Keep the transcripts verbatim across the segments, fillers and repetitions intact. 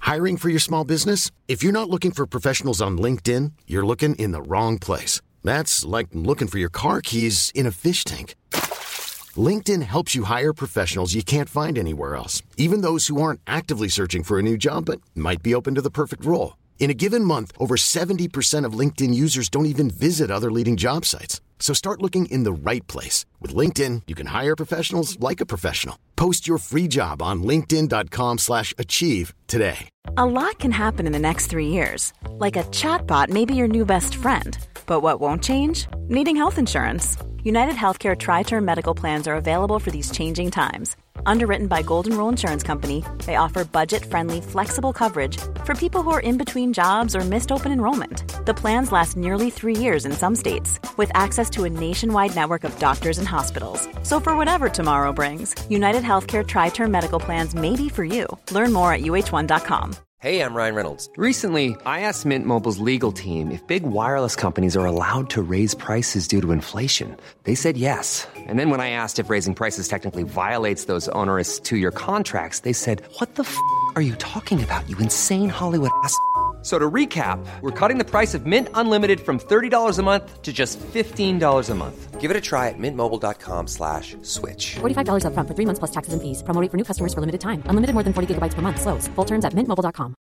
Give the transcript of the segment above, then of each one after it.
Hiring for your small business? If you're not looking for professionals on LinkedIn, you're looking in the wrong place. That's like looking for your car keys in a fish tank. LinkedIn helps you hire professionals you can't find anywhere else, even those who aren't actively searching for a new job but might be open to the perfect role. In a given month, over seventy percent of LinkedIn users don't even visit other leading job sites. So start looking in the right place. With LinkedIn, you can hire professionals like a professional. Post your free job on linkedin.com slash achieve today. A lot can happen in the next three years. Like a chatbot may be your new best friend. But what won't change? Needing health insurance. United Healthcare Tri-Term Medical Plans are available for these changing times. Underwritten by Golden Rule Insurance Company, they offer budget-friendly, flexible coverage for people who are in between jobs or missed open enrollment. The plans last nearly three years in some states, with access to a nationwide network of doctors and hospitals. So for whatever tomorrow brings, United Healthcare Tri-Term Medical Plans may be for you. Learn more at U H one dot com. Hey, I'm Ryan Reynolds. Recently, I asked Mint Mobile's legal team if big wireless companies are allowed to raise prices due to inflation. They said yes. And then when I asked if raising prices technically violates those onerous two-year contracts, they said, what the f*** are you talking about, you insane Hollywood ass f- So to recap, we're cutting the price of Mint Unlimited from thirty dollars a month to just fifteen dollars a month. Give it a try at mintmobile.com slash switch. forty-five dollars up front for three months plus taxes and fees. Promo rate for new customers for limited time. Unlimited more than forty gigabytes per month. Slows full terms at mint mobile dot com.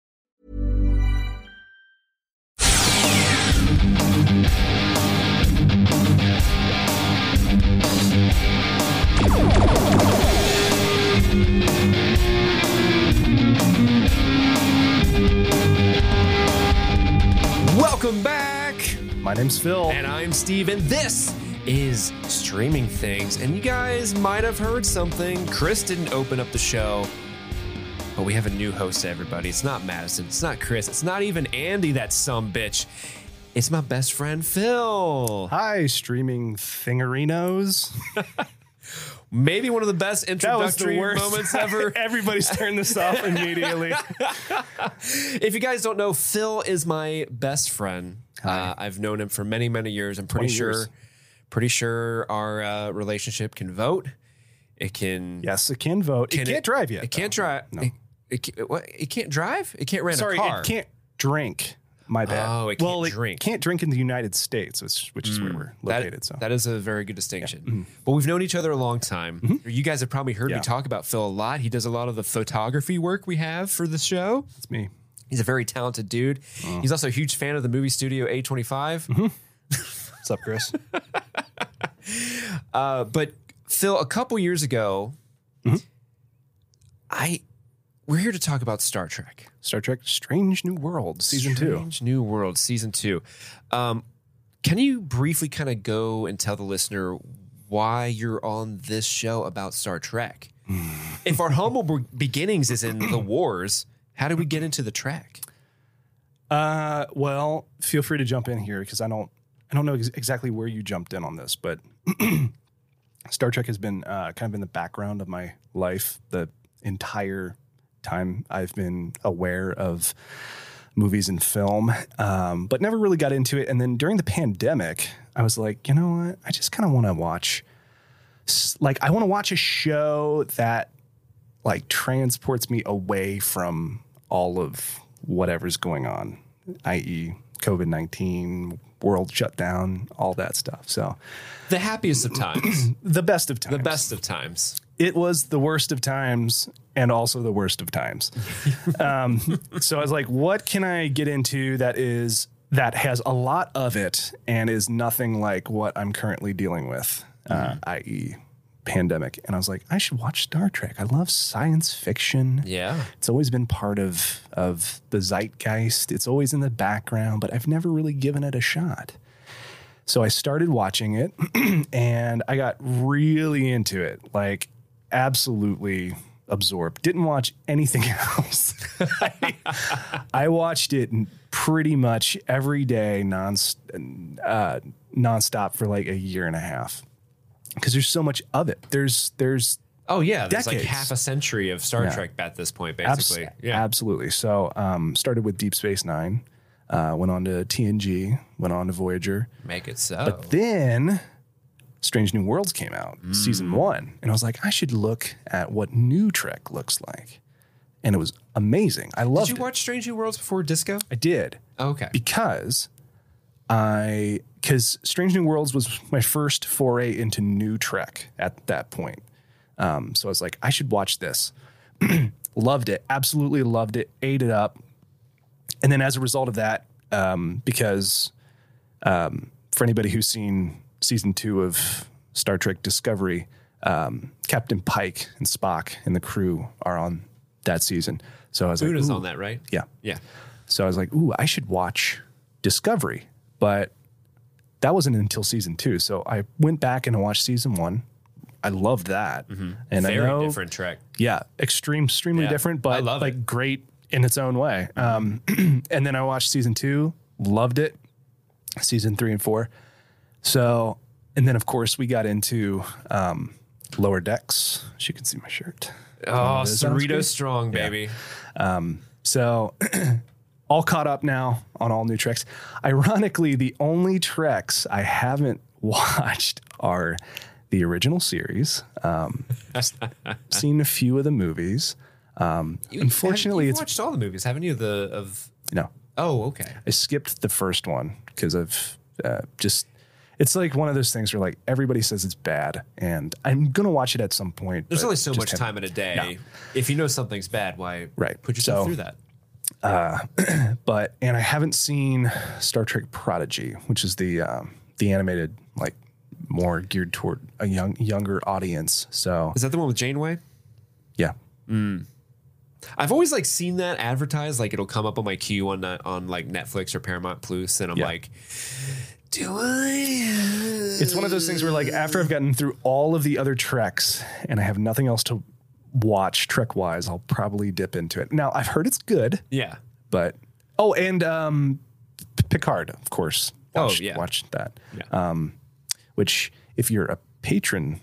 Welcome back. My name's Phil. And I'm Steve, and this is Streaming Things. And you guys might have heard something. Chris didn't open up the show, but we have a new host, everybody. It's not Madison. It's not Chris. It's not even Andy, that sumbitch. It's my best friend, Phil. Hi, Streaming Thingerinos. Maybe one of the best introductory the moments ever. Everybody's turned this off immediately. If you guys don't know, Phil is my best friend. Uh, I've known him for many, many years. I'm pretty sure, years. pretty sure our uh, relationship can vote. It can. Yes, it can vote. Can it can't it, drive yet. It can't though. drive. No. It, it, can't- what? It can't drive. It can't rent Sorry, a car. it can't drink. My bad. Oh, it can't well, drink. It can't drink in the United States, which, which is where we're That- located. so that is a very good distinction. Yeah. Mm-hmm. But we've known each other a long time. You guys have probably heard Yeah. me talk about Phil a lot. He does a lot of the photography work we have for the show. it's me. He's a very talented dude. Oh. He's also a huge fan of the movie studio A twenty-five. What's up, Chris? Uh, but Phil, a couple years ago, Mm-hmm. I we're here to talk about Star Trek. Star Trek: Strange New Worlds, season two. Strange New World, season two. Um, can you briefly kind of go and tell the listener why you're on this show about Star Trek? If our humble be- beginnings is in the wars, how do we get into the Trek? Uh, well, feel free to jump in here because I don't, I don't know ex- exactly where you jumped in on this, but Star Trek has been uh, kind of in the background of my life the entire time I've been aware of movies and film, um, but never really got into it. And then during the pandemic, I was like, you know what? I just kind of want to watch, like, I want to watch a show that like transports me away from all of whatever's going on, that is COVID nineteen, world shutdown, all that stuff. So The happiest of times. the best of times. The best of times. It was the worst of times and also the worst of times. um, so I was like, what can I get into that is that has a lot of it and is nothing like what I'm currently dealing with, uh, that is pandemic. And I was like, I should watch Star Trek. I love science fiction. Yeah. It's always been part of of the zeitgeist. It's always in the background, but I've never really given it a shot. So I started watching it and I got really into it, like absolutely absorbed. Didn't watch anything else. I, I watched it pretty much every day, non, uh, nonstop for like a year and a half. Because there's so much of it. There's there's Oh, yeah. There's like decades. half a century of Star Yeah. Trek at this point, abs- basically. yeah. absolutely. So um, started with Deep Space Nine, uh, went on to T N G, went on to Voyager. Make it so. But then Strange New Worlds came out, Mm. season one. And I was like, I should look at what new Trek looks like. and it was amazing. I loved it. Did you watch Strange New Worlds before Disco? I did. Okay. Because I, because Strange New Worlds was my first foray into new Trek at that point. Um, so I was like, I should watch this. Loved it. Absolutely loved it. Ate it up. And then as a result of that, um, because um, for anybody who's seen season two of Star Trek Discovery, um, Captain Pike and Spock and the crew are on that season. So I was Una's like, ooh. on that, right? Yeah. Yeah. So I was like, ooh, I should watch Discovery. But that wasn't until season two. So I went back and watched season one. I loved that. Mm-hmm. And Very I know, different Trek. Yeah. Extreme, extremely Yeah. different, but I love like it. great in its own way. Um, and then I watched season two, loved it. Season three and four. So, and then of course we got into um, Lower Decks. As you can see my shirt. Oh, Is that on screen? Cerritos strong, baby. Um, so all caught up now on all new Treks. Ironically, the only Treks I haven't watched are the original series. Um, seen a few of the movies. Um, You, unfortunately, you've it's watched all the movies, haven't you? The of no. oh, okay. I skipped the first one because of uh, just. It's like one of those things where like everybody says it's bad, and I'm gonna watch it at some point. There's but only so just much haven't- time in a day. Yeah. If you know something's bad, why Right. put yourself So- through that? But and I haven't seen Star Trek Prodigy, which is the um, the animated like more geared toward a young younger audience. So Is that the one with Janeway? yeah, I've always like seen that advertised, like it'll come up on my queue on that on like Netflix or Paramount Plus, and I'm Yeah. like, do I? it's one of those things where like after I've gotten through all of the other Treks and I have nothing else to watch Trek wise, I'll probably dip into it. Now I've heard it's good, Yeah. but oh, and um, P- Picard, of course. Oh, Watched, yeah. watched that. Yeah. Um, which if you're a patron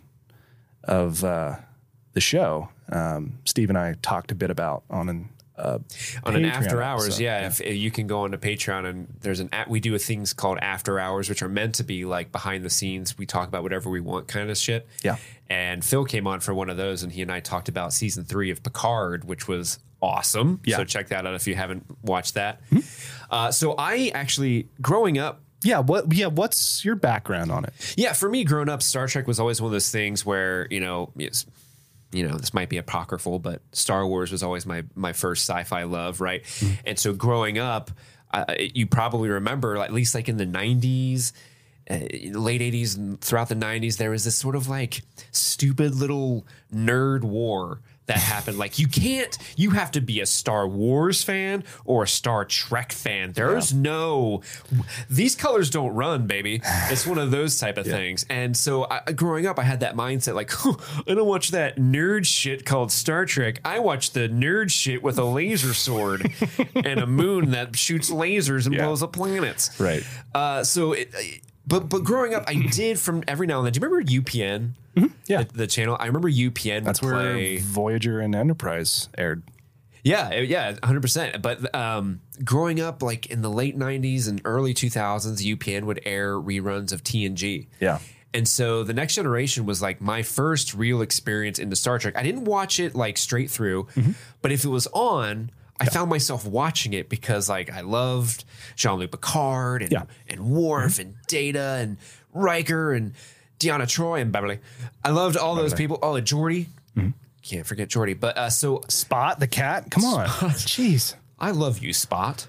of uh, the show, um, Steve and I talked a bit about on an uh, On an Patreon after hours, episode. yeah, If, if you can go on to Patreon, and there's an at, we do a things called after hours, which are meant to be like behind the scenes. We talk about whatever we want, kind of shit. Yeah. And Phil came on for one of those, and he and I talked about season three of Picard, which was awesome. Yeah. So check that out if you haven't watched that. Uh, so I actually, growing up, Yeah. What? Yeah. What's your background on it? yeah, for me, growing up, Star Trek was always one of those things where, you know, it's, you know, this might be apocryphal, but Star Wars was always my my first sci-fi love, right? Mm. And so growing up, uh, you probably remember, at least like in the nineties, uh, late eighties, and throughout the nineties, there was this sort of like stupid little nerd war that happened. Like you can't, you have to be a Star Wars fan or a Star Trek fan. There's yeah. no, these colors don't run, baby. It's one of those type of yeah. things. And so I, growing up, I had that mindset like, oh, I don't watch that nerd shit called Star Trek. I watch the nerd shit with a laser sword and a moon that shoots lasers and yeah. blows up planets. Right. Uh, so it, But but growing up, I did from every now and then. Do you remember U P N? Mm-hmm. Yeah, the, the channel. I remember U P N. That's would where play. Voyager and Enterprise aired. Yeah, yeah, one hundred percent. But um, growing up, like in the late nineties and early two thousands, U P N would air reruns of T N G. Yeah. And so The Next Generation was like my first real experience into Star Trek. I didn't watch it like straight through, mm-hmm. but if it was on, I yeah. found myself watching it because like I loved Jean-Luc Picard and, yeah. and Worf mm-hmm. and Data and Riker and Deanna Troi and Beverly. I loved all Beverly. those people. Oh, and Geordi. Mm-hmm. Can't forget Geordi. But uh, so Spot the cat. Come on, jeez. I love you, Spot.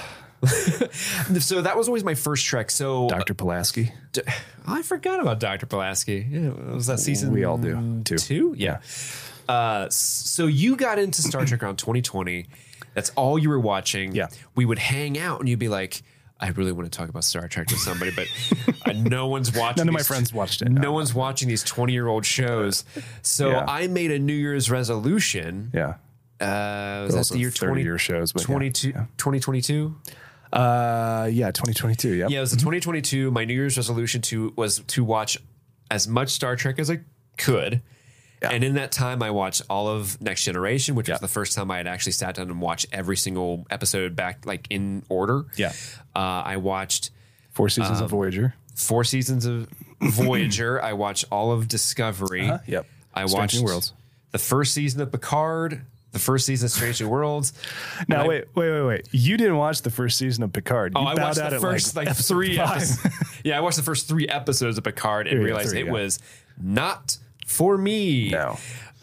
So that was always my first Trek. So Doctor Pulaski. D- I forgot about Doctor Pulaski. Yeah, was that season? We all do. Two. Two? Yeah. Uh, so you got into Star Trek around twenty twenty. That's all you were watching. Yeah. We would hang out and you'd be like, I really want to talk about Star Trek with somebody, but uh, no one's watching. None of my these, friends watched it. No, no one's watching these twenty-year-old shows. So yeah. I made a New Year's resolution. Yeah. Uh, was that the year twenty year shows? But twenty-two, yeah. twenty twenty-two? Uh, yeah, twenty twenty-two. Yep. Yeah, it was the twenty twenty-two. My New Year's resolution to was to watch as much Star Trek as I could. Yeah. And in that time, I watched all of Next Generation, which yeah. was the first time I had actually sat down and watched every single episode back, like in order. Yeah. Uh, I watched four seasons um, of Voyager. Four seasons of Voyager. I watched all of Discovery. Uh-huh. Yep. I Strange watched New Worlds. The first season of Picard, the first season of Strange New Worlds. Now I, wait, wait, wait, wait. You didn't watch the first season of Picard. You Oh, I bowed watched out the at, first like, like, three five. episodes. Yeah, I watched the first three episodes of Picard and Yeah, realized three, it yeah. was not for me. No.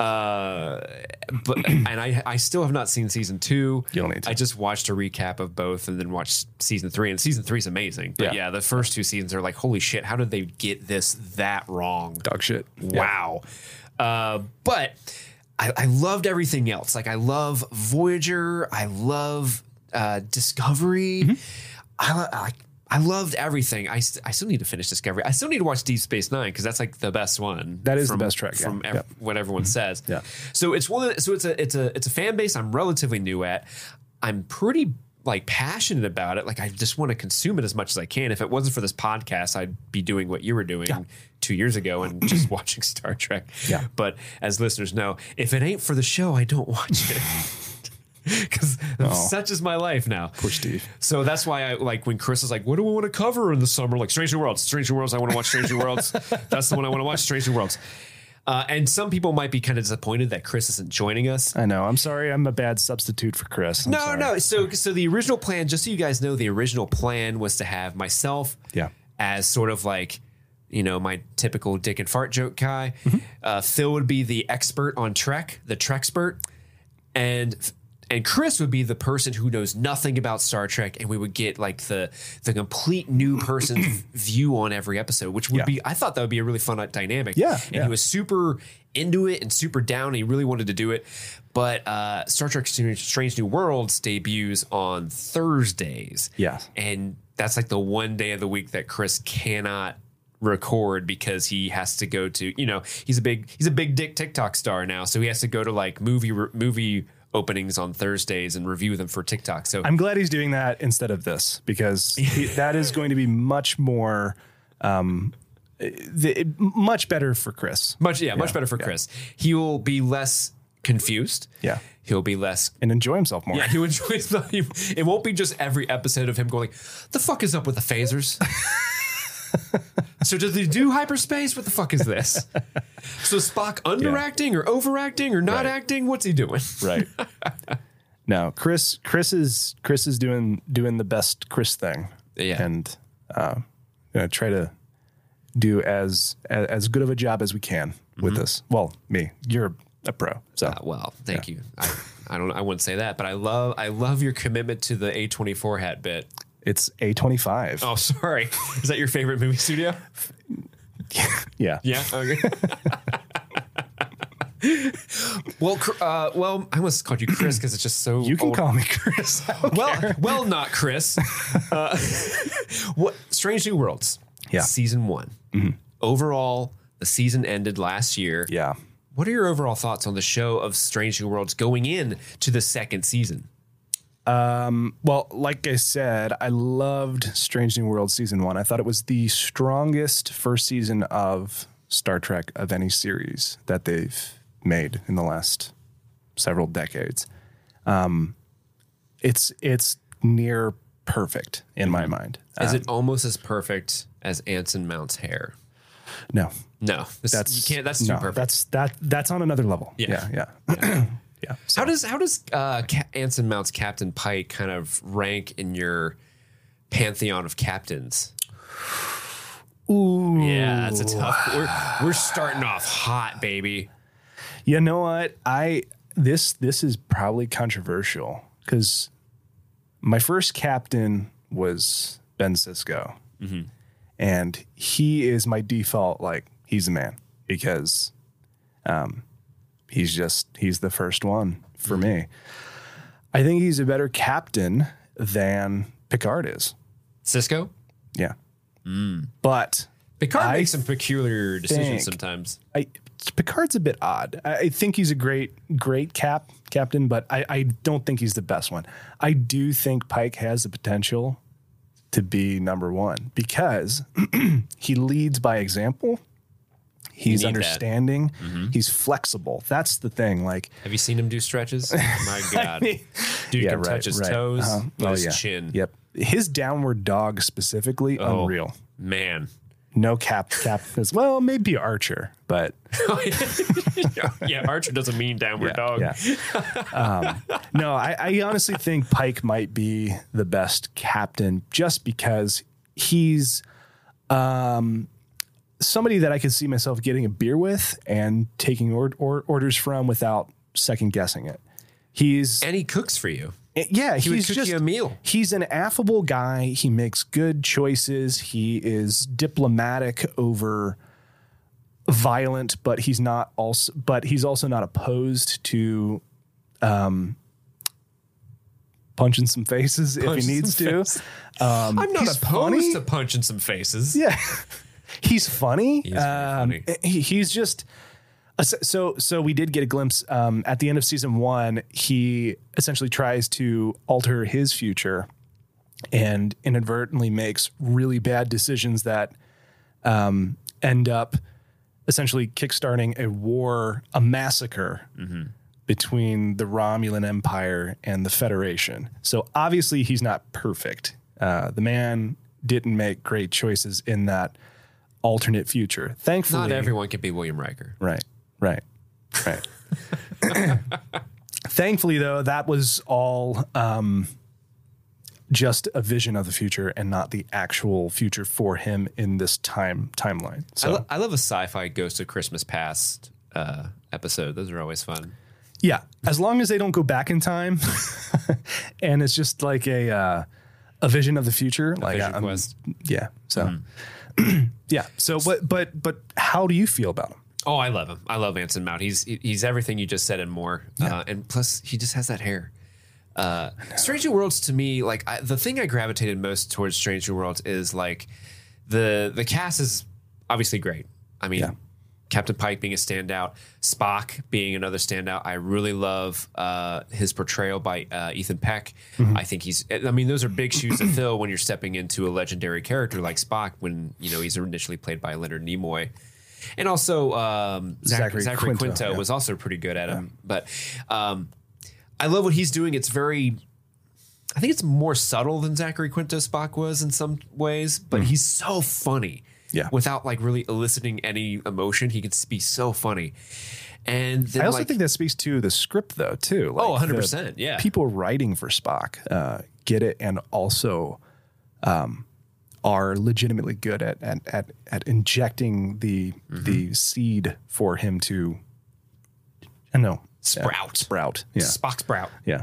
Uh, but and I I still have not seen season two. You don't need to. I just watched a recap of both and then watched season three. And season three is amazing. But yeah. Yeah. the first two seasons are like, holy shit, how did they get this that wrong? Dog shit. Wow. Uh, but I, I loved everything else. Like I love Voyager. I love uh, Discovery. Mm-hmm. I, I I loved everything. I, st- I still need to finish Discovery. I still need to watch Deep Space Nine because that's like the best one. That is the from, best track, yeah. from ev- Yep. what everyone says. Yeah. So it's one. Of, so it's a it's a it's a fan base I'm relatively new at. I'm pretty like passionate about it. Like I just want to consume it as much as I can. If it wasn't for this podcast, I'd be doing what you were doing Yeah. two years ago and just watching Star Trek. Yeah. But as listeners know, if it ain't for the show, I don't watch it. Because such is my life now. Poor Steve. So that's why I like when Chris is like, what do we want to cover in the summer? Like Strange New Worlds. Strange New Worlds. I want to watch Strange New Worlds. That's the one I want to watch, Strange New Worlds. Uh, and some people might be kind of disappointed that Chris isn't joining us. I know. I'm sorry. I'm a bad substitute for Chris. I'm no, sorry. no. So, so the original plan, just so you guys know, the original plan was to have myself Yeah. as sort of like, you know, my typical dick and fart joke guy. Mm-hmm. Uh, Phil would be the expert on Trek, the Trekspert, and and Chris would be the person who knows nothing about Star Trek, and we would get like the the complete new person's view on every episode, which would Yeah. be I thought that would be a really fun dynamic. Yeah, and yeah. he was super into it and super down. And he really wanted to do it, but uh, Star Trek Strange New Worlds debuts on Thursdays. Yes. And that's like the one day of the week that Chris cannot record because he has to go to, you know, he's a big he's a big dick TikTok star now, so he has to go to like movie movie openings on Thursdays and review them for TikTok. So I'm glad he's doing that instead of this because he, that is going to be much more, um, the, much better for Chris. much yeah, much Yeah, better for yeah. Chris. He will be less confused. Yeah. He'll be less And enjoy himself more. Yeah, he enjoys the, it won't be just every episode of him going, the fuck is up with the phasers? So does he do hyperspace? What the fuck is this? So Spock underacting or overacting or not Right. acting? What's he doing? Right. No, Chris. Chris is Chris is doing doing the best Chris thing. Yeah. And uh, you know, try to do as, as as good of a job as we can with this. Well, me, you're a pro. So Uh, well, thank you. I, I don't. I wouldn't say that, but I love. I love your commitment to the A twenty-four hat bit. it's A twenty-five. Oh, sorry. Is that your favorite movie studio? Yeah. Yeah. Okay. well, cr- uh, well, I almost called you Chris because it's just so. You can old. call me Chris. I don't Well, care. well, not Chris. Uh, what Strange New Worlds? Yeah. Season one. Overall, the season ended last year. Yeah. What are your overall thoughts on the show of Strange New Worlds going in to the second season? Um, well, like I said, I loved Strange New World season one. I thought it was the strongest first season of Star Trek of any series that they've made in the last several decades. Um, it's it's near perfect in my mind. Is Um, it almost as perfect as Anson Mount's hair? No, No, this, that's you can't. That's too no, perfect. That's that that's on another level. Yeah. yeah, yeah. yeah. How does how does uh, Ca- Anson Mount's Captain Pike kind of rank in your pantheon of captains? Ooh, Yeah, that's a tough. We're we're starting off hot, baby. You know what? I this this is probably controversial because my first captain was Ben Sisko, and he is my default. Like he's the man because, um, he's just he's the first one for me. I think he's a better captain than Picard is. Cisco, Yeah, but Picard I makes some peculiar decisions think- sometimes. I Picard's a bit odd. I, I think he's a great, great cap captain, but I, I don't think he's the best one. I do think Pike has the potential to be number one because he leads by example. He's need that. understanding. He's flexible. That's the thing. Like, Have you seen him do stretches? My God, dude yeah, can right, touch his right. toes Uh-huh. with Oh, his yeah. chin. Yep. His downward dog specifically, Oh, unreal. man. no cap captain as well, maybe Archer, but yeah, Archer doesn't mean downward yeah, dog. Yeah. um, no, I, I honestly think Pike might be the best captain just because he's um, somebody that I could see myself getting a beer with and taking or, or, orders from without second guessing it. He's And he cooks for you. Yeah, He would he's cook just you a meal. He's an affable guy. He makes good choices. He is diplomatic over violent, but he's not also but he's also not opposed to um punching some faces if Punch he needs some to. faces. Um, I'm not he's opposed funny. to punching some faces. Yeah, he's funny. He is very um, funny. he- he's just uh, so- so. So we did get a glimpse um, at the end of season one. He essentially tries to alter his future and inadvertently makes really bad decisions that um, end up essentially kickstarting a war, a massacre Mm-hmm. between the Romulan Empire and the Federation. So obviously he's not perfect. Uh, the man didn't make great choices in that alternate future. Thankfully, Not everyone can be William Riker. Right, right, right. Thankfully, though, that was all um, just a vision of the future and not the actual future for him in this time timeline. I, So, lo- I love a sci-fi Ghost of Christmas Past uh, episode. Those are always fun. yeah, as long as they don't go back in time, and it's just like a uh, a vision of the future, like Vision um, Quest. yeah. So, yeah. So, but but but how do you feel about him? Oh, I love him. I love Anson Mount. He's he's everything you just said and more. Uh, and plus, he just has that hair. Uh, Strange New Worlds to me, like I, the thing I gravitated most towards Strange New Worlds is like the the cast is obviously great. I mean, Yeah. Captain Pike being a standout, Spock being another standout. I really love uh, his portrayal by uh, Ethan Peck. I think he's. I mean, those are big shoes to fill when you're stepping into a legendary character like Spock. When you know he's initially played by Leonard Nimoy. And also, um, Zach, Zachary Zachary, Quinto, Quinto, yeah. was also pretty good at him. But um, I love what he's doing. It's very, I think it's more subtle than Zachary Quinto Spock was in some ways, but he's so funny. Yeah. Without like really eliciting any emotion, he can be so funny. And then, I also like, think that speaks to the script, though, too. Like Oh, one hundred the percent, yeah. People writing for Spock uh, get it, and also um, are legitimately good at at at, at injecting the Mm-hmm. the seed for him to, I don't know, Sprout. sprout. Yeah, Spock Sprout. yeah,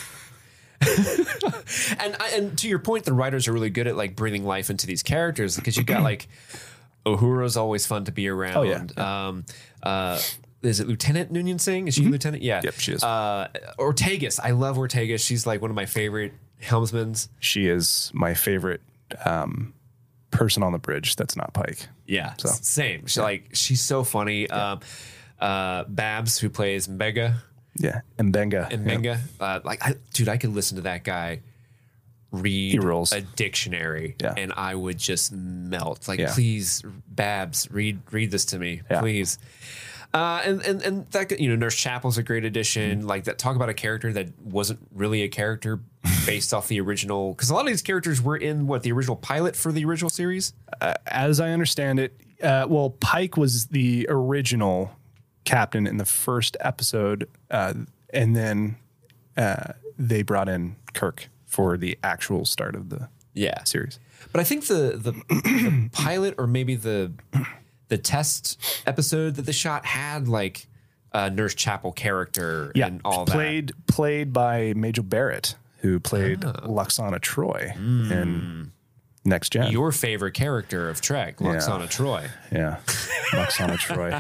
And I- and to your point, the writers are really good at like breathing life into these characters because you've got like Uhura's always fun to be around. Oh, yeah. Um, uh, is it Lieutenant Noonien Singh? Is she Lieutenant? Yeah. Yep, she is. Uh, Ortegas. I love Ortegas. She's like one of my favorite helmsmans. she is my favorite um, person on the bridge. That's not Pike. Yeah. So. s- Same. She, Like she's so funny. Um, uh, Babs, who plays Mbega Yeah, and Benga. and Benga. Uh, like, I, dude, I could listen to that guy read He rules. a dictionary Yeah. and I would just melt. Like, Yeah. please, Babs, read read this to me, Yeah. please. Uh, and and and that, you know, Nurse Chapel's a great addition. Mm-hmm. Like that, talk about a character that wasn't really a character based off the original. Because a lot of these characters were in what the original pilot for the original series. As I understand it, uh, well, Pike was the original captain in the first episode, uh, and then uh, they brought in Kirk for the actual start of the Yeah, series. But I think the the, the pilot or maybe the the test episode that they shot had like a Nurse Chapel character Yeah, and all played played by Majel Barrett, who played Oh. Luxana Troy in Next Gen. that. Your favorite character of Trek, Loxana Troy. yeah, Luxana Troy.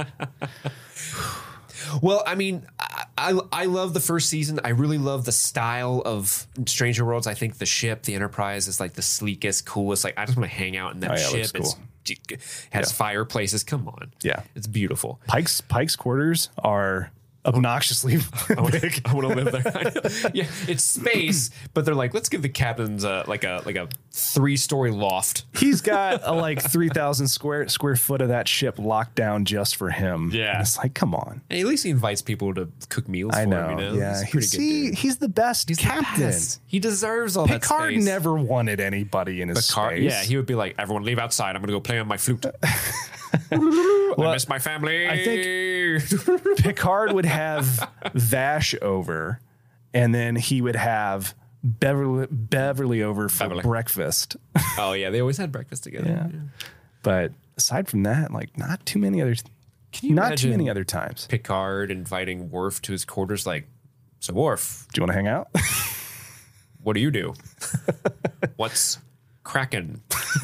Well, I mean, I, I I love the first season. I really love the style of Stranger Worlds. I think the ship, the Enterprise, is like the sleekest, coolest. Like I just want to hang out in that Oh, yeah, it ship. looks It's it has fireplaces. Come on, Yeah. it's beautiful. Pike's Pike's quarters are obnoxiously big. I want to live there. yeah, it's space, but they're like, let's give the captains uh, like a like a three story loft. He's got a, like three thousand square square foot of that ship locked down just for him. Yeah. And it's like, come on. And at least he invites people to cook meals I for know. him. You know? Yeah. He's a pretty He's, good he, dude. he's the best He's the captain. best. He deserves all that Picard space. never wanted anybody in his Picard, space. yeah, he would be like, everyone leave outside. I'm going to go play on my flute. I miss my family. I think Picard would have Vash over, and then he would have Beverly, Beverly over for Beverly. breakfast. Oh, yeah. They always had breakfast together. Yeah. But aside from that, like not too many other, Can you not too imagine many other times. Picard inviting Worf to his quarters like, so Worf, Do you want to hang out? what do you do? What's cracking?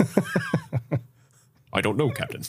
I don't know, Captain.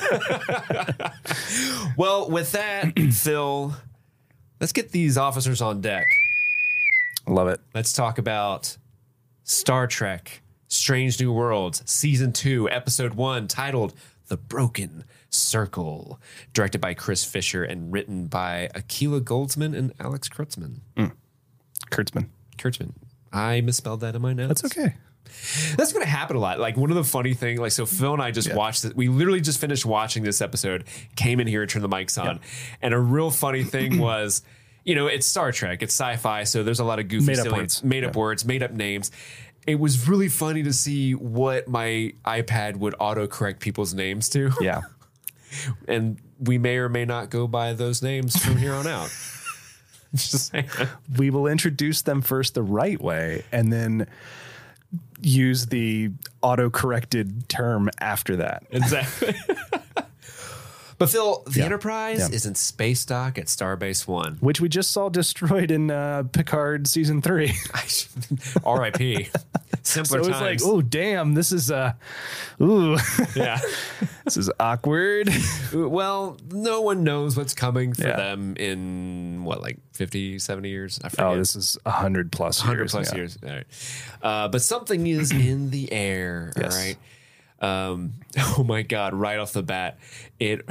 Well, with that, Phil, let's get these officers on deck. Love it. Let's talk about Star Trek Strange New Worlds, Season two, Episode one, titled The Broken Circle, directed by Chris Fisher and written by Akilah Goldsman and Alex Kurtzman. Mm. Kurtzman. Kurtzman. I misspelled that in my notes. That's okay. That's going to happen a lot. Like one of the funny things, like, so Phil and I just Yeah. watched it. We literally just finished watching this episode, came in here and turned the mics on. And a real funny thing was, you know, it's Star Trek, it's sci-fi. So there's a lot of goofy, Made up silly, words. made up Yeah. words, made up names. It was really funny to see what my iPad would autocorrect people's names to. Yeah. And we may or may not go by those names from here on out. Just saying. We will introduce them first the right way and then use the auto-corrected term after that. Exactly. But Phil, the Yeah. Enterprise Yeah. is in space dock at Starbase One. Which we just saw destroyed in uh, Picard season three. R I P Simpler So it's times. like, oh, damn, this is, uh, ooh, yeah. this is awkward. Well, no one knows what's coming for Yeah. them in what, like fifty, seventy years? I forget. Oh, this is one hundred plus one hundred years. plus yeah. years. All right. Uh, but something is in the air. Yes. All right. Um, oh my God. Right off the bat, it,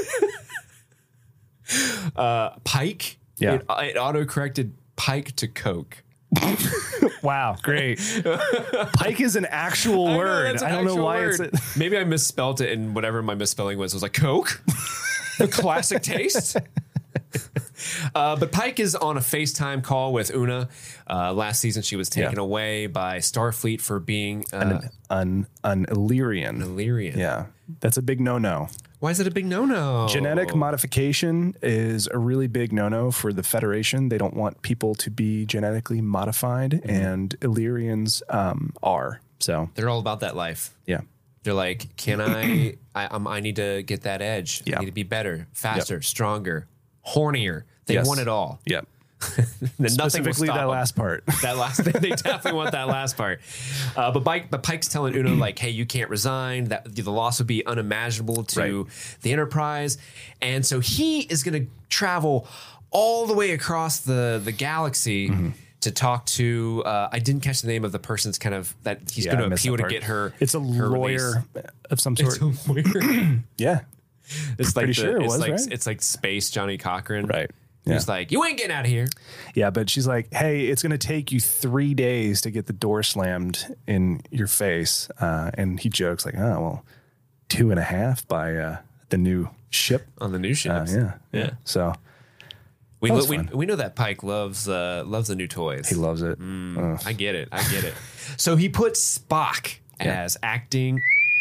uh, Pike, Yeah. it, it auto-corrected Pike to Coke. Wow, great. Pike is an actual I know, word. that's an I don't know actual why word. it's. Maybe I misspelled it, and whatever my misspelling was, I was like, Coke? The classic taste? Uh, but Pike is on a FaceTime call with Una. Uh, last season, she was taken Yeah. away by Starfleet for being uh, An, an Illyrian. Illyrian. Yeah, that's a big no-no. Why is it a big no-no? Genetic modification is a really big no-no for the Federation. They don't want people to be genetically modified, Mm-hmm. and Illyrians um, are. So, They're all about that life. yeah. They're like, can I, I, um, I need to get that edge. Yeah. I need to be better, faster, stronger, hornier. They Yes. want it all. Yep. Then nothing will Specifically stop that them. last part. That last, they definitely want that last part. Uh, but Pike, but Pike's telling Una like, "Hey, you can't resign. That the loss would be unimaginable to Right. the Enterprise." And so he is going to travel all the way across the the galaxy Mm-hmm. to talk to. Uh, I didn't catch the name of the person's kind of that he's Yeah, going I to missed appeal that to part. get her. It's a her lawyer release. of some sort. It's a lawyer. yeah. It's like Pretty the, sure it it's was, like right? it's like space Johnny Cochran. Right. He's Yeah. like, you ain't getting out of here. Yeah, but she's like, hey, it's going to take you three days to get the door slammed in your face. Uh, and he jokes like, oh, well, two and a half by uh, the new ship. On the new Uh, ships. yeah. Yeah. So We, That lo- was we fun. we know that Pike loves uh, loves the new toys. he loves it. Mm, Uh, I get it. I get it. So he puts Spock Yeah. as acting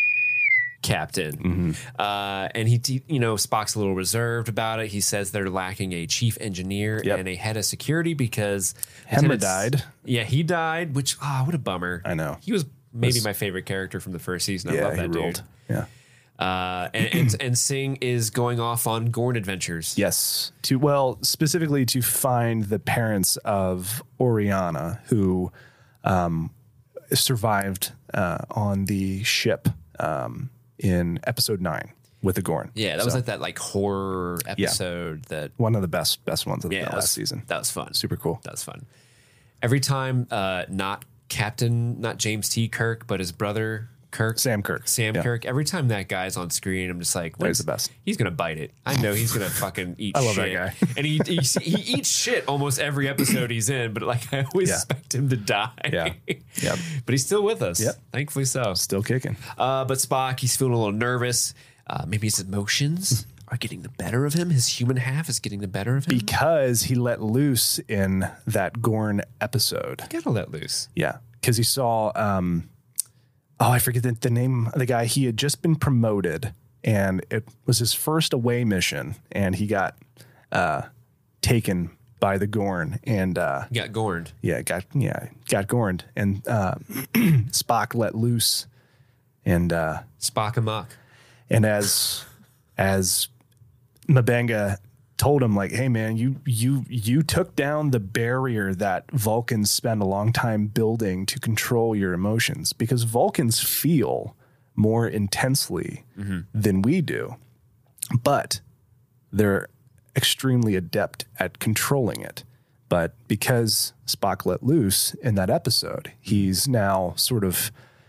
captain, Mm-hmm. uh, and he, te- you know, Spock's a little reserved about it. He says they're lacking a chief engineer Yep. and a head of security because Hemmer Lieutenant S- died. Yeah, he died. Which ah, what a bummer. I know. He was maybe Was- my favorite character from the first season. I yeah, love he that dude. ruled. Yeah. Uh, and, and and Singh is going off on Gorn adventures. Yes. To well, specifically to find the parents of Oriana who um, survived uh, on the ship um, in episode nine with the Gorn. Yeah, that was So, like that like horror episode that one of the best best ones of yeah the that last was- season. That was fun. Super cool. That was fun. Every time, uh, not Captain, not James T. Kirk, but his brother Kirk. Sam Kirk. Sam Yeah. Kirk. Every time that guy's on screen, I'm just like, He's the best. He's gonna bite it. I know he's gonna fucking eat. I love shit. that guy. And he, he he eats shit almost every episode he's in. But like, I always Yeah. expect him to die. Yeah. Yep. But he's still with us. Yep. Thankfully so. Still kicking. Uh, but Spock, he's feeling a little nervous. Uh, maybe his emotions are getting the better of him. His human half is getting the better of him. Because he let loose in that Gorn episode. Gotta let loose. Yeah. Because he saw, um, oh, I forget the, the name of the guy. He had just been promoted, and it was his first away mission, and he got uh, taken by the Gorn, and uh, He got gorned. yeah, got yeah, got Gorned, and uh, Spock let loose, and uh, Spock amok. and as as M'Benga told him, like, hey man, you you you took down the barrier that Vulcans spend a long time building to control your emotions, because Vulcans feel more intensely mm-hmm. than we do, but they're extremely adept at controlling it. But because Spock let loose in that episode, he's now sort of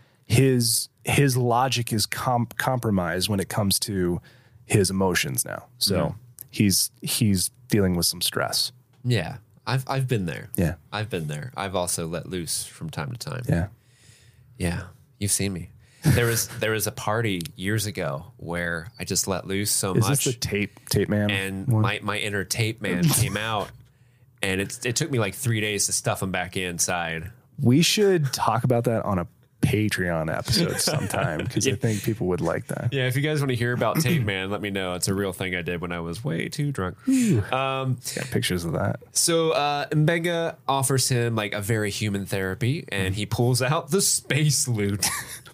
his his logic is comp- compromised when it comes to his emotions now. So mm-hmm. he's he's dealing with some stress. Yeah, I've I've been there. Yeah. I've been there. I've also let loose from time to time. Yeah. Yeah, you've seen me. There was there was a party years ago where I just let loose so Is much. this the tape tape man? and one? my, my inner tape man came out, and it it took me like three days to stuff him back inside. We should talk about that on a Patreon episode sometime, because I think people would like that. Yeah, if you guys want to hear about Tape Man, let me know. It's a real thing I did when I was way too drunk. Um, Got pictures of that. so uh, M'Benga offers him like a very human therapy, and he pulls out the space loot.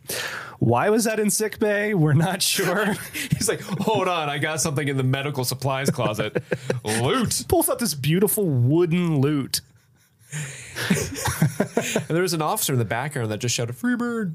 Why was that in sick bay? We're not sure. He's like, hold on, I got something in the medical supplies closet. Loot. Pulls out this beautiful wooden loot. And there was an officer in the background that just shouted, "Free bird."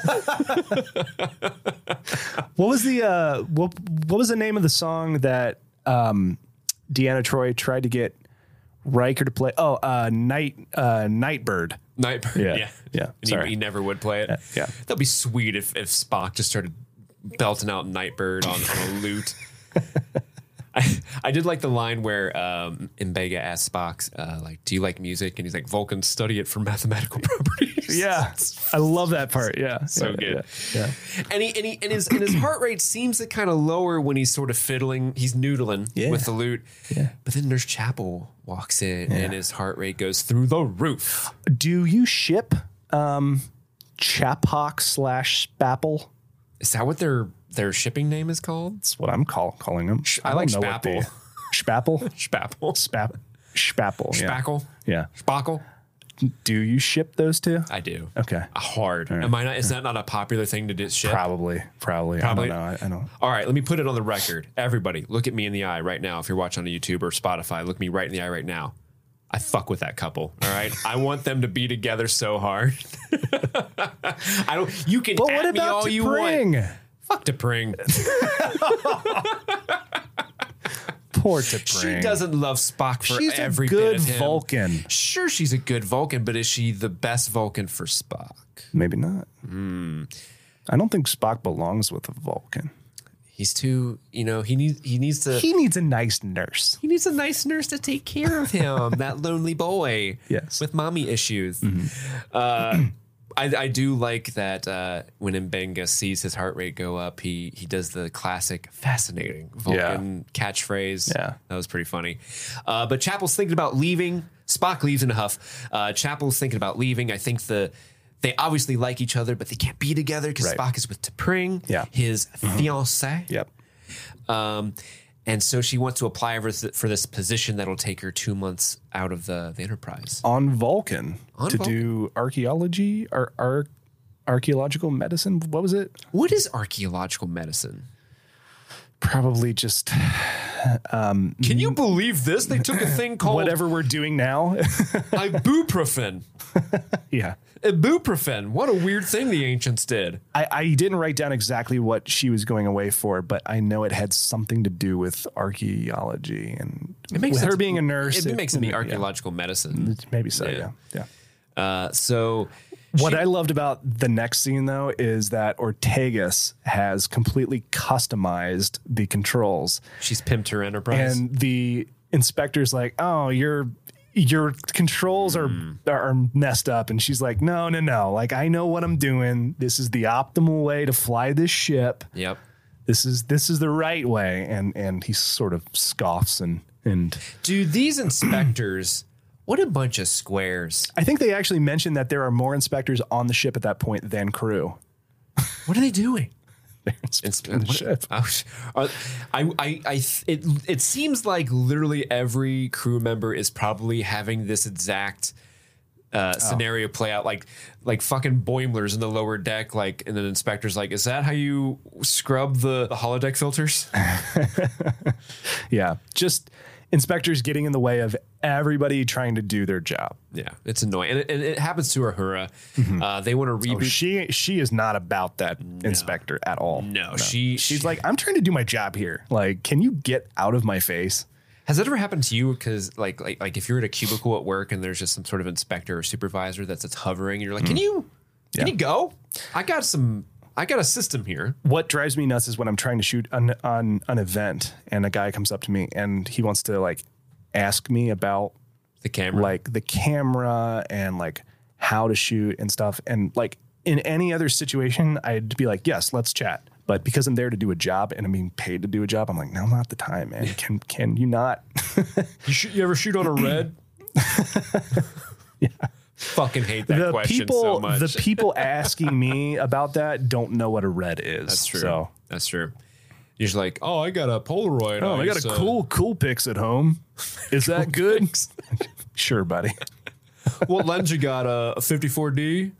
What was the uh, what what was the name of the song that um, Deanna Troi tried to get Riker to play? Oh, uh, Night uh, Nightbird. Nightbird. Yeah, Yeah. yeah. And he, Sorry. he never would play it. yeah. That'd be sweet if, if Spock just started belting out Nightbird on, on a lute. I, I did like the line where um, M'Benga asked Spock, uh, like, do you like music? And he's like, Vulcans study it for mathematical properties. Yeah, I love that part. Yeah, So yeah, good. Yeah, yeah. And he and he and his and his heart rate seems to kind of lower when he's sort of fiddling. He's noodling Yeah. with the lute. Yeah. But then Nurse Chapel walks in and his heart rate goes through the roof. Do you ship um, Chaphawk slash Spapple? Is that what their their shipping name is called? That's what I'm call, calling them. I don't like know what Spapple. the- Spapple? Spapple. Spap, Spapple. Yeah. Spackle. Yeah. Spackle. Do you ship those two? I do. Okay. Hard. Am I not? Is that not a popular thing to do? Ship? Probably. Probably. Probably. I don't know. I, I don't. All right, let me put it on the record. Everybody, look at me in the eye right now. If you're watching on YouTube or Spotify, look me right in the eye right now. I fuck with that couple. All right, I want them to be together so hard. I don't. You can But at what me all about you T'Pring? want. Fuck T'Pring. Poor T'Pring. She doesn't love Spock for She's every a good bit of him. Vulcan. Sure, she's a good Vulcan, but is she the best Vulcan for Spock? Maybe not. Hmm. I don't think Spock belongs with a Vulcan. He's too, you know, he needs he needs to He needs a nice nurse. he needs a nice nurse to take care of him, that lonely boy. Yes. With mommy issues. Uh, I, I do like that uh, when M'Benga sees his heart rate go up, he he does the classic fascinating Vulcan catchphrase. Yeah. That was pretty funny. Uh, but Chapel's thinking about leaving. Spock leaves in a huff. Uh, Chapel's thinking about leaving. I think the they obviously like each other, but they can't be together because Right. Spock is with T'Pring, Yeah. his fiancée. Yep. Um, and so she wants to apply for, th- for this position that'll take her two months out of the, the Enterprise. On Vulcan On to Vulcan. do archaeology or ar- archaeological medicine. What was it? What is archaeological medicine? Probably just Can you believe this? They took a thing called whatever we're doing now. ibuprofen. Yeah. Ibuprofen. What a weird thing the ancients did. I, I didn't write down exactly what she was going away for, but I know it had something to do with archaeology and It makes with her sense. being a nurse. It, makes it be yeah. archaeological medicine. Maybe so. Yeah. Yeah. Yeah. Uh, so What She- I loved about the next scene, though, is that Ortegas has completely customized the controls. She's pimped her Enterprise. And the inspector's like, oh, your your controls are are messed up. And she's like, no, no, no. Like, I know what I'm doing. This is the optimal way to fly this ship. Yep. This is this is the right way. And and he sort of scoffs and and Dude, these inspectors, what a bunch of squares. I think they actually mentioned that there are more inspectors on the ship at that point than crew. What are they doing? They're inspecting the What- ship. I, I, I, I, it, it seems like literally every crew member is probably having this exact uh, scenario play out. Like, like fucking Boimler's in the lower deck. Like, and then inspector's like, is that how you scrub the, the holodeck filters? Yeah, just inspectors getting in the way of everybody trying to do their job. Yeah, it's annoying, and it, and it happens to Uhura. Uh, they want to Oh, reboot. she she is not about that inspector at all. no, she She's she, like, I'm trying to do my job here. Like, can you get out of my face? Has it ever happened to you? Because like like like if you're at a cubicle at work and there's just some sort of inspector or supervisor that's that's hovering, and you're like, can you can Yeah. you go? I got some. I got a system here. What drives me nuts is when I'm trying to shoot on, on an event and a guy comes up to me and he wants to like ask me about The camera, like the camera and like how to shoot and stuff. And like in any other situation, I'd be like, yes, let's chat. But because I'm there to do a job and I'm being paid to do a job, I'm like, no, not the time, man. Can can you not? you shoot, you ever shoot on a red? Yeah. Fucking hate that The question people, so much. the people asking me about that don't know what a red is. That's true. So, That's true. You're just like, oh, I got a Polaroid. oh, I got used a to- cool, cool Pix at home. Is that good? Sure, buddy. What lens you got? A, a fifty-four D?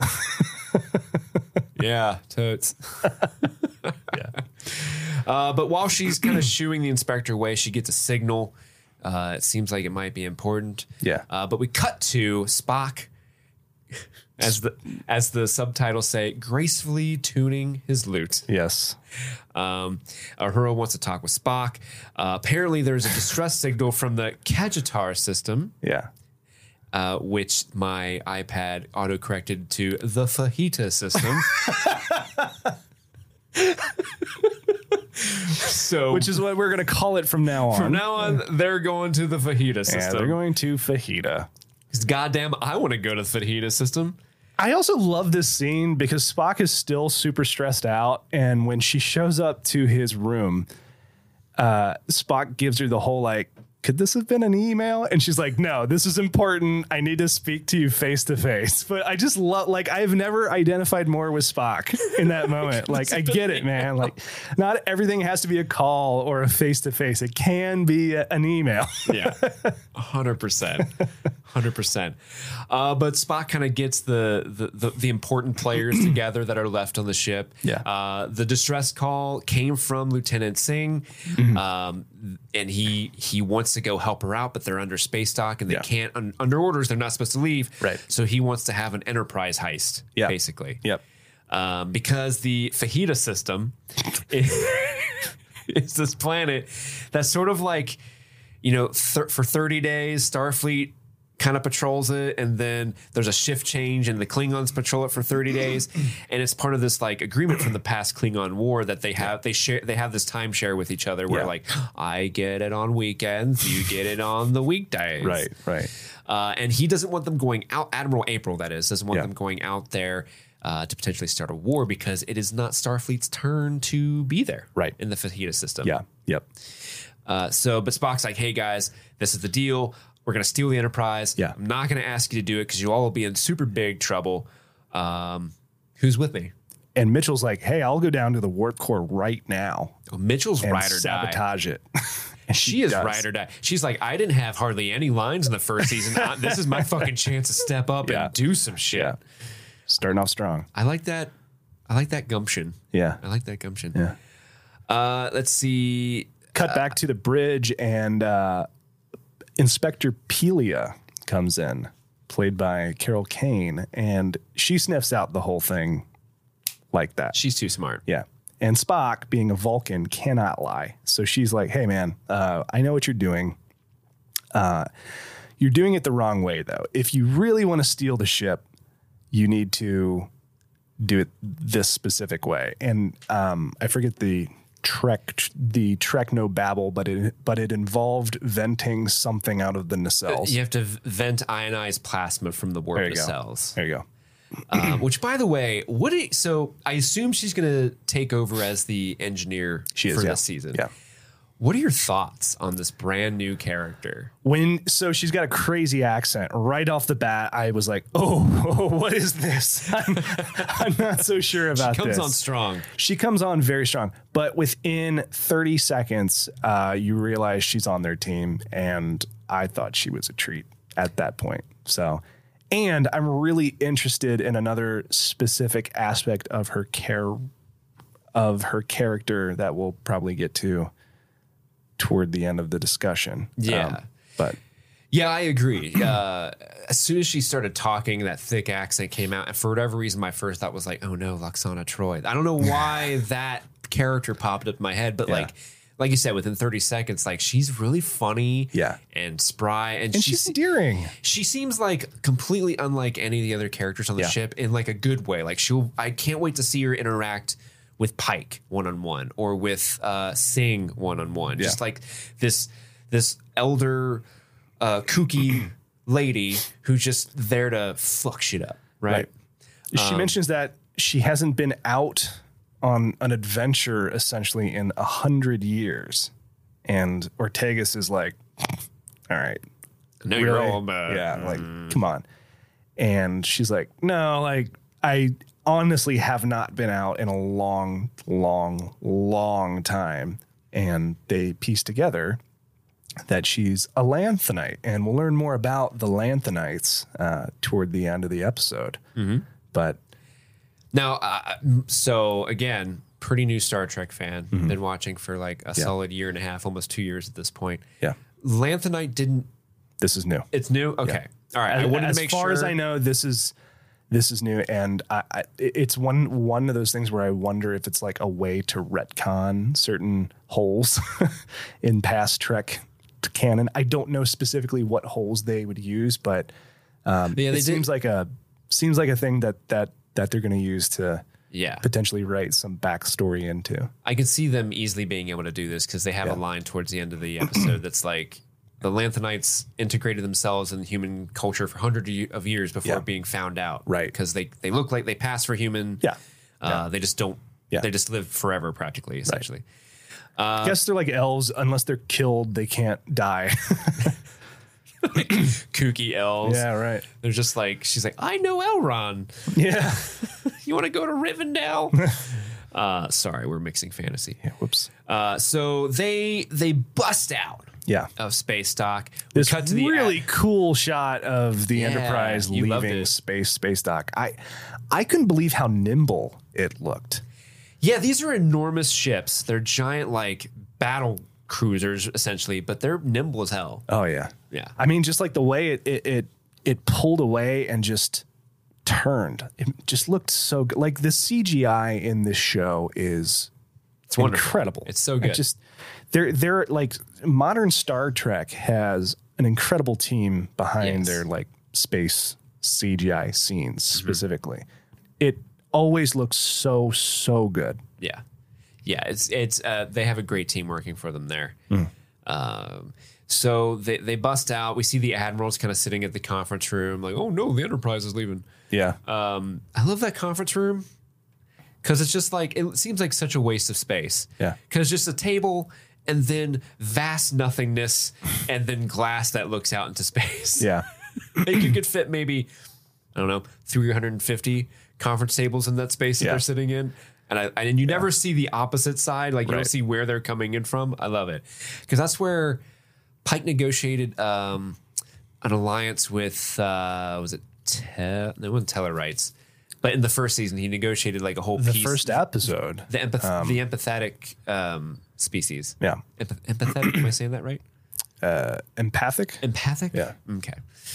Yeah, totes. Yeah. Uh, but while she's kind of shooing the inspector away, she gets a signal. Uh, it seems like it might be important. Yeah. Uh, but we cut to Spock, as the as the subtitles say, gracefully tuning his lute. Yes. Um, Uhura wants to talk with Spock. Uh, apparently, there's a distress signal from the Kajitar system, Yeah. uh, which my iPad auto-corrected to the Fajita system. So, Which is what we're going to call it from now on. from now on, they're going to the Fajita yeah, system. they're going to fajita. 'Cause goddamn, I want to go to the Fajita system. I also love this scene because Spock is still super stressed out. And when she shows up to his room, uh, Spock gives her the whole like, could this have been an email? And she's like, no, this is important. I need to speak to you face to face. But I just love, like, I've never identified more with Spock in that moment. Like, I get it, man. Like, not everything has to be a call or a face to face. It can be a, an email. Yeah, one hundred percent. one hundred percent. Uh, but Spock kind of gets the, the, the, the important players together that are left on the ship. Yeah. Uh, the distress call came from Lieutenant Singh, Mm-hmm. um, and he he wants to go help her out, but they're under space dock and they Yeah. can't, un, under orders, they're not supposed to leave. Right. So he wants to have an Enterprise heist, Yeah. basically. Yep. Um, because the Fajita system is, is this planet that's sort of like, you know, th- for thirty days, Starfleet kind of patrols it, and then there's a shift change and the Klingons patrol it for thirty days, and it's part of this like agreement from the past Klingon war that they have they share they have this timeshare with each other where Yeah. like I get it on weekends, you get it on the weekdays. Right, right. Uh, and he doesn't want them going out, Admiral April, that is, doesn't want Yeah. them going out there uh, to potentially start a war because it is not Starfleet's turn to be there Right. in the Fajita system. Yeah. Yep. Uh, so, but Spock's like, hey guys, this is the deal. We're going to steal the Enterprise. Yeah. I'm not going to ask you to do it because you all will be in super big trouble. Um, who's with me? And Mitchell's like, hey, I'll go down to the warp core right now Oh, Mitchell's and ride or die. sabotage it. And She is does. ride or die. She's like, I didn't have hardly any lines in the first season. I- this is my fucking chance to step up Yeah. and do some shit. Yeah. Starting off strong. I like that. I like that gumption. Yeah. I like that gumption. Yeah. Uh, let's see. Cut back to the bridge, and uh, Inspector Pelia comes in, played by Carol Kane, and she sniffs out the whole thing like that. She's too smart. Yeah. And Spock, being a Vulcan, cannot lie. So she's like, hey, man, uh, I know what you're doing. Uh, you're doing it the wrong way, though. If you really want to steal the ship, you need to do it this specific way. And um, I forget the Trek, the Trek no babble, but it but it involved venting something out of the nacelles. You have to vent ionized plasma from the warp nacelles. There you go. um, which, by the way, what? Do you, so I assume she's going to take over as the engineer she is, for yeah. this season. Yeah. What are your thoughts on this brand new character? When so she's got a crazy accent right off the bat. I was like, oh, oh what is this? I'm, I'm not so sure about this. She comes this. on strong. She comes on very strong, but within thirty seconds, uh, you realize she's on their team, and I thought she was a treat at that point. So, and I'm really interested in another specific aspect of her care of her character that we'll probably get to toward the end of the discussion. Yeah. Um, but yeah, I agree. Uh, as soon as she started talking, that thick accent came out. And for whatever reason, my first thought was like, oh no, Lwaxana Troi. I don't know why that character popped up in my head, but Yeah. like, like you said, within thirty seconds, like she's really funny Yeah. and spry. And, and she's endearing. She seems like completely unlike any of the other characters on the Yeah. ship in like a good way. Like she'll, I can't wait to see her interact with Pike one-on-one or with uh, Singh one-on-one. Yeah. Just like this, this elder, uh, kooky lady who's just there to fuck shit up. Right. Right. She Um, mentions that she hasn't been out on an adventure essentially in a hundred years. And Ortegas is like, all right. I know really? you're all bad. Yeah. Like, come on. And she's like, no, like I honestly have not been out in a long, long, long time. And they piece together that she's a Lanthanite. And we'll learn more about the Lanthanites uh, toward the end of the episode. Mm-hmm. But Now, uh, so again, pretty new Star Trek fan. Been watching for like a Yeah. solid year and a half, almost two years at this point. yeah, Lanthanite didn't. this is new. It's new. Okay. All right. I As, wanted as to make far sure. as I know, this is this is new, and I, I, it's one one of those things where I wonder if it's like a way to retcon certain holes in past Trek canon. I don't know specifically what holes they would use, but um, Yeah, it they did- seems like a seems like a thing that that that they're going to use to Yeah. potentially write some backstory into. I can see them easily being able to do this because they have Yeah. a line towards the end of the episode that's like the Lanthanites integrated themselves in human culture for hundreds of ye- of years before Yeah. being found out. Right. Because they, they look like they pass for human. Yeah. Uh, They just don't. Yeah. They just live forever practically, essentially. I guess they're like elves. Unless they're killed, they can't die. Kooky elves. yeah, right. They're just like, she's like, I know Elron. Yeah. You want to go to Rivendell? uh, sorry, we're mixing fantasy. yeah. Whoops. Uh, so they they bust out Yeah. of space dock. We This cut to the really cool shot of the Yeah, Enterprise you loved leaving it. space space dock. I I couldn't believe how nimble it looked. Yeah, these are enormous ships. They're giant, like battle cruisers, essentially, but they're nimble as hell. Oh yeah, Yeah. I mean, just like the way it it it, it pulled away and just turned. It just looked so good. Like the C G I in this show is It's wonderful. incredible. It's so I good. just they're they're like modern Star Trek has an incredible team behind Yes. their like space C G I scenes Mm-hmm. specifically. It always looks so so good. Yeah, yeah. It's it's uh, they have a great team working for them there. Hmm. Um, so they they bust out. We see the admirals kind of sitting at the conference room, like, oh no, the Enterprise is leaving. Yeah. Um, I love that conference room because it's just like it seems like such a waste of space. Yeah. because just a table and then vast nothingness and then glass that looks out into space. yeah. Like you could fit maybe, I don't know, three hundred fifty conference tables in that space that Yeah. they're sitting in. And I and you never see the opposite side. Like you Right. don't see where they're coming in from. I love it. Because that's where Pike negotiated um, an alliance with, uh, was it, Te- no, it wasn't Tellarites. But in the first season, he negotiated like a whole The piece. first episode. the, empath- the empathetic um, species. Yeah. Empath- empathetic, am I saying that right? Empathic. Empathic? Yeah. Okay.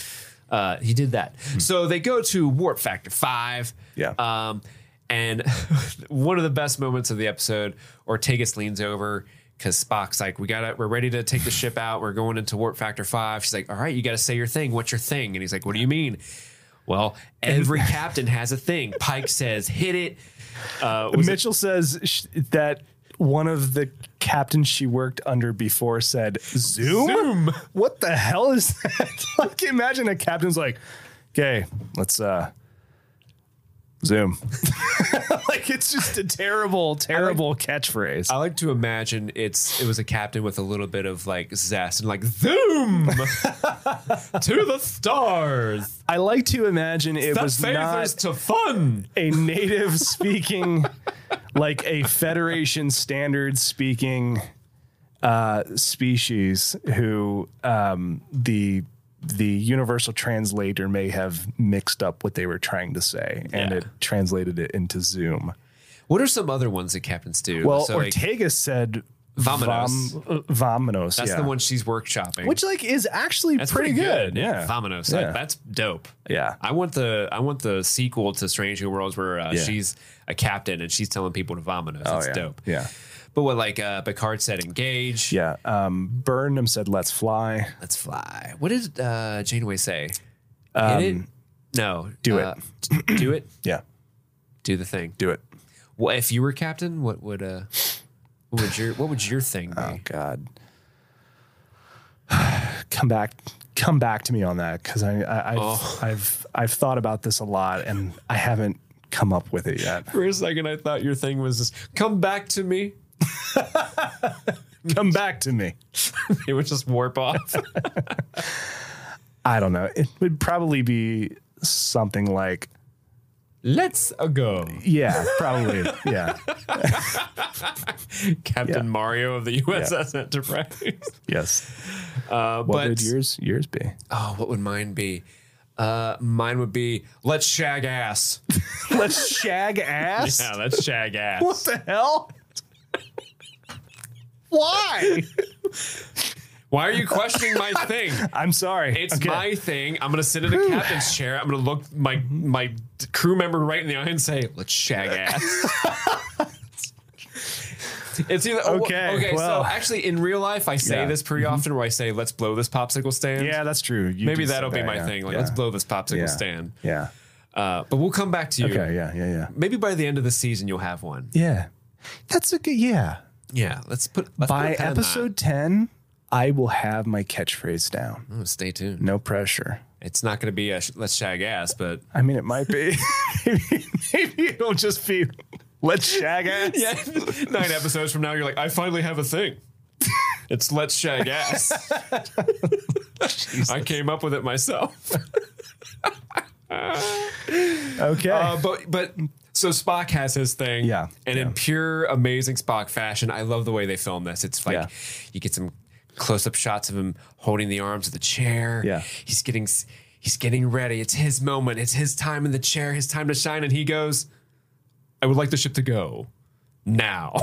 Uh, he did that. So they go to Warp Factor five. Yeah. Um, and one of the best moments of the episode, Ortegas leans over because Spock's like, we gotta, we're ready to take the ship out. We're going into Warp Factor five. She's like, all right, you got to say your thing. What's your thing? And he's like, what do you mean? Well, every captain has a thing. Pike says, hit it. Uh, Mitchell it? says sh- that one of the captains she worked under before said, Zoom? Zoom. What the hell is that? Like, imagine a captain's like, okay, let's uh, Zoom. Like, it's just a terrible, terrible like, catchphrase. I like to imagine it's it was a captain with a little bit of like zest and like Zoom to the stars. I like to imagine it that was not to fun. A native speaking, like a Federation standard speaking uh, species who um, the the universal translator may have mixed up what they were trying to say, and yeah. it translated it into Zoom. What are some other ones that captains do? Well, so, Ortega like, said Vamonos. Vom, uh, vamonos. That's yeah. the one she's workshopping. Which like is actually that's pretty, pretty good. good. Yeah. Vamonos. Yeah. Like, that's dope. Yeah. I want the I want the sequel to Strange New Worlds where uh, yeah. she's a captain and she's telling people to vamonos. Oh, That's yeah. dope. Yeah. But what like uh, Picard said, engage. Yeah. Um, Burnham said, let's fly. Let's fly. What did uh, Janeway say? Um, Hit it? No. Do uh, it. Do it? Yeah. Do the thing. Do it. Well, if you were captain, what would uh what would your what would your thing be? Oh God. Come back come back to me on that, because I, I I've, Oh. I've I've thought about this a lot and I haven't come up with it yet. For a second I thought your thing was just come back to me. Come back to me. It would just warp off. I don't know. It would probably be something like, let's go. Yeah, probably. Yeah. Captain Yeah. Mario of the U S S yeah. Enterprise. Yes. Uh, what but, would yours yours be? Oh, what would mine be? Uh, mine would be let's shag ass. Let's shag ass? Yeah, let's shag ass. What the hell? Why? Why are you questioning my thing? I'm sorry. It's okay. my thing. I'm going to sit in a captain's chair. I'm going to look my my crew member right in the eye and say, let's shag ass. It's either okay. Okay, well, so actually, in real life, I say yeah. this pretty mm-hmm. often, where I say, "Let's blow this popsicle stand." Yeah, that's true. You Maybe do that'll say be that, my yeah. thing. Like, yeah. let's blow this popsicle yeah. stand. Yeah. Uh, but we'll come back to you. Okay. Yeah. Yeah. Yeah. Maybe by the end of the season, you'll have one. Yeah. That's a good. Yeah. Yeah. Let's put. Let's by put a pen in episode ten, I will have my catchphrase down. that. Oh, stay tuned. No pressure. It's not going to be a sh- let's shag ass, but I mean, it might be. maybe, maybe it'll just be let's shag ass. yeah, nine episodes from now, you're like, I finally have a thing. It's let's shag ass. I came up with it myself. Okay. Uh, but but so Spock has his thing. Yeah, And yeah. in pure amazing Spock fashion, I love the way they film this. It's like Yeah. you get some close-up shots of him holding the arms of the chair. Yeah. He's getting he's getting ready. It's his moment. It's his time in the chair, his time to shine. And he goes, I would like the ship to go now.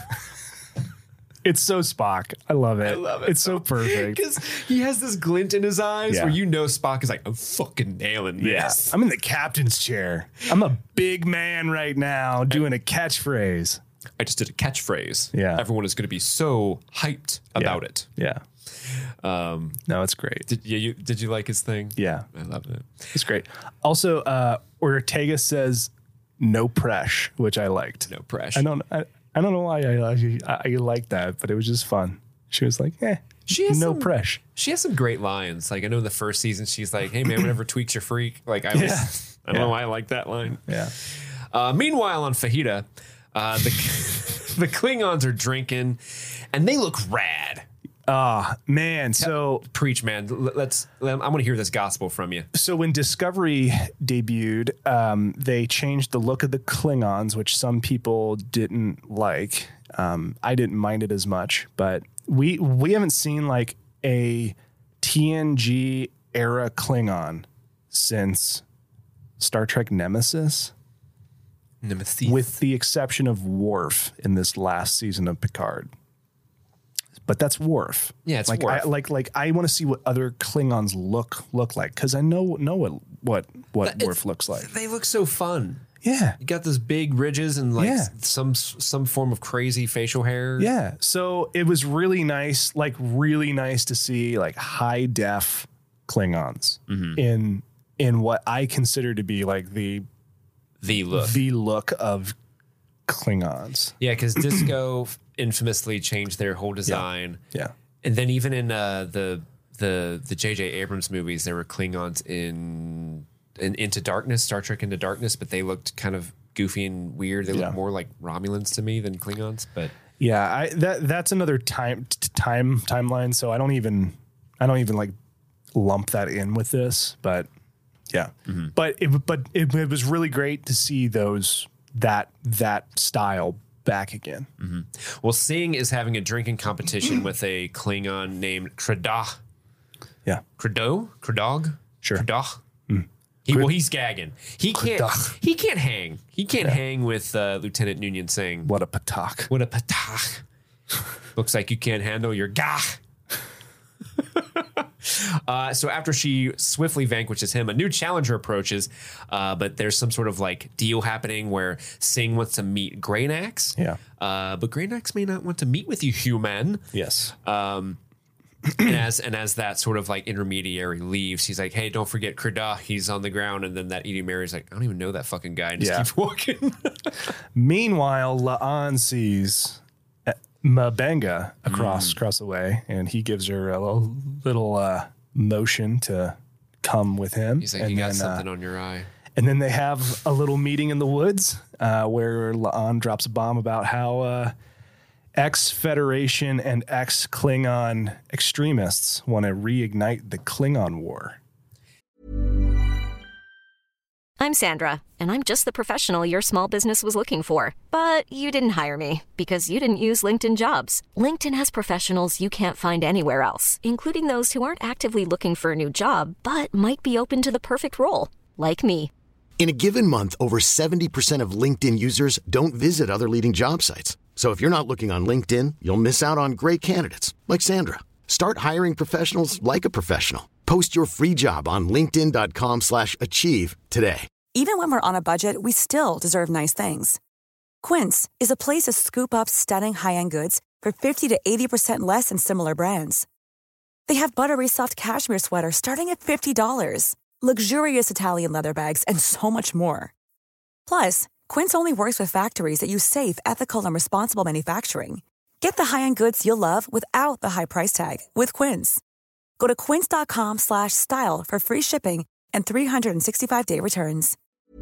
It's so Spock. I love it. I love it. It's so perfect. Because he has this glint in his eyes Yeah. where you know Spock is like, I'm fucking nailing this. I'm in the captain's chair. I'm a big man right now doing a catchphrase. I just did a catchphrase. Yeah. Everyone is going to be so hyped about it. Yeah. Um, No, it's great. did you, you did you like his thing? Yeah. I love it. It's great. Also, uh, Ortega says no press, which I liked. No pressure. I don't I, I don't know why I, I I like that, but it was just fun. She was like, eh, She has no some- press. She has some great lines. Like I know in the first season, she's like, "Hey man, whatever tweaks your freak." Like I was, Yeah. I don't Yeah. know why I like that line. Yeah. Uh, meanwhile, on Fajita, uh, the the Klingons are drinking, and they look rad. Ah, man. So Preach, man. L- Let's. I want to hear this gospel from you. So when Discovery debuted, um, they changed the look of the Klingons, which some people didn't like. Um, I didn't mind it as much, but we we haven't seen like a T N G era Klingon since Star Trek Nemesis, Nemesis. with the exception of Worf in this last season of Picard. But that's Worf. Yeah, it's like Worf. I, like like I want to see what other Klingons look look like, because I know know what what what It's- Worf looks like. They look so fun. Yeah, You got those big ridges and like Yeah. s- some some form of crazy facial hair. yeah. So it was really nice, like really nice to see like high def Klingons Mm-hmm. in in what I consider to be like the The look. the look of Klingons. Yeah, because Disco infamously changed their whole design. Yeah. And then even in uh, the the the J J Abrams movies, there were Klingons in, in Into Darkness, Star Trek Into Darkness, but they looked kind of goofy and weird. They Yeah. looked more like Romulans to me than Klingons. But Yeah, I that that's another time t- time timeline. So I don't even I don't even like lump that in with this. But yeah, Mm-hmm. but it but it, it was really great to see those that that style back again. well, Singh is having a drinking competition with a Klingon named Kradah. Yeah, Crado? Cradog? Sure. Cradah? He, well, he's gagging. He can't. Cradah. He can't hang. He can't hang with uh, Lieutenant Noonien Singh. what a patak. What a patach. Looks like you can't handle your gah. uh, so after she swiftly vanquishes him, a new challenger approaches, uh, but there's some sort of like deal happening where Singh wants to meet Greynax. Yeah. Uh, but Greynax may not want to meet with you, human. Yes. Um, and as and as that sort of like intermediary leaves, he's like, "Hey, don't forget Kradah. He's on the ground." And then that Edie Mary's like, "I don't even know that fucking guy." And just Yeah. keeps walking. Meanwhile, La'an sees uh, M'Benga across across the way, and he gives her a little, little uh, motion to come with him. He's like, and "You got then, uh, something on your eye." And then they have a little meeting in the woods uh, where La'an drops a bomb about how uh, ex-Federation and ex-Klingon extremists want to reignite the Klingon War. I'm Sandra, and I'm just the professional your small business was looking for. But you didn't hire me because you didn't use LinkedIn Jobs. LinkedIn has professionals you can't find anywhere else, including those who aren't actively looking for a new job, but might be open to the perfect role, like me. In a given month, over seventy percent of LinkedIn users don't visit other leading job sites. So if you're not looking on LinkedIn, you'll miss out on great candidates like Sandra. Start hiring professionals like a professional. Post your free job on linkedin dot com slash achieve today. Even when we're on a budget, we still deserve nice things. Quince is a place to scoop up stunning high-end goods for fifty to eighty percent less than similar brands. They have buttery soft cashmere sweaters starting at fifty dollars, luxurious Italian leather bags, and so much more. Plus, Quince only works with factories that use safe, ethical, and responsible manufacturing. Get the high-end goods you'll love without the high price tag with Quince. Go to quince dot com slash style for free shipping and three sixty-five day returns.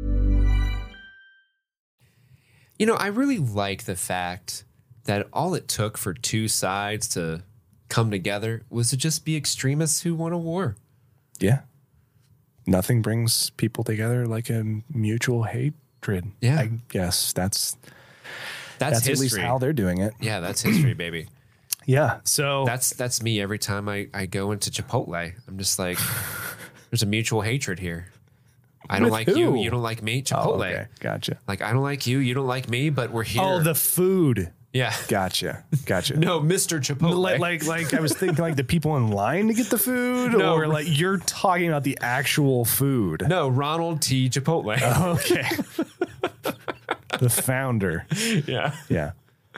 You know, I really like the fact that all it took for two sides to come together was to just be extremists who want a war. Yeah. Nothing brings people together like a mutual hatred. Yeah. I guess that's That's, that's at history. least how they're doing it. Yeah, that's history, baby. Yeah. So That's that's me every time I, I go into Chipotle. I'm just like, there's a mutual hatred here. I don't With like who? you. You don't like me. Chipotle. Oh, okay. Gotcha. Like, I don't like you. You don't like me, but we're here. Oh, the food. yeah. Gotcha. Gotcha. No, Mister Chipotle. Like, like, like I was thinking, like the people in line to get the food, No. or like you're talking about the actual food. no, Ronald T. Chipotle. Okay. The founder. yeah. Yeah.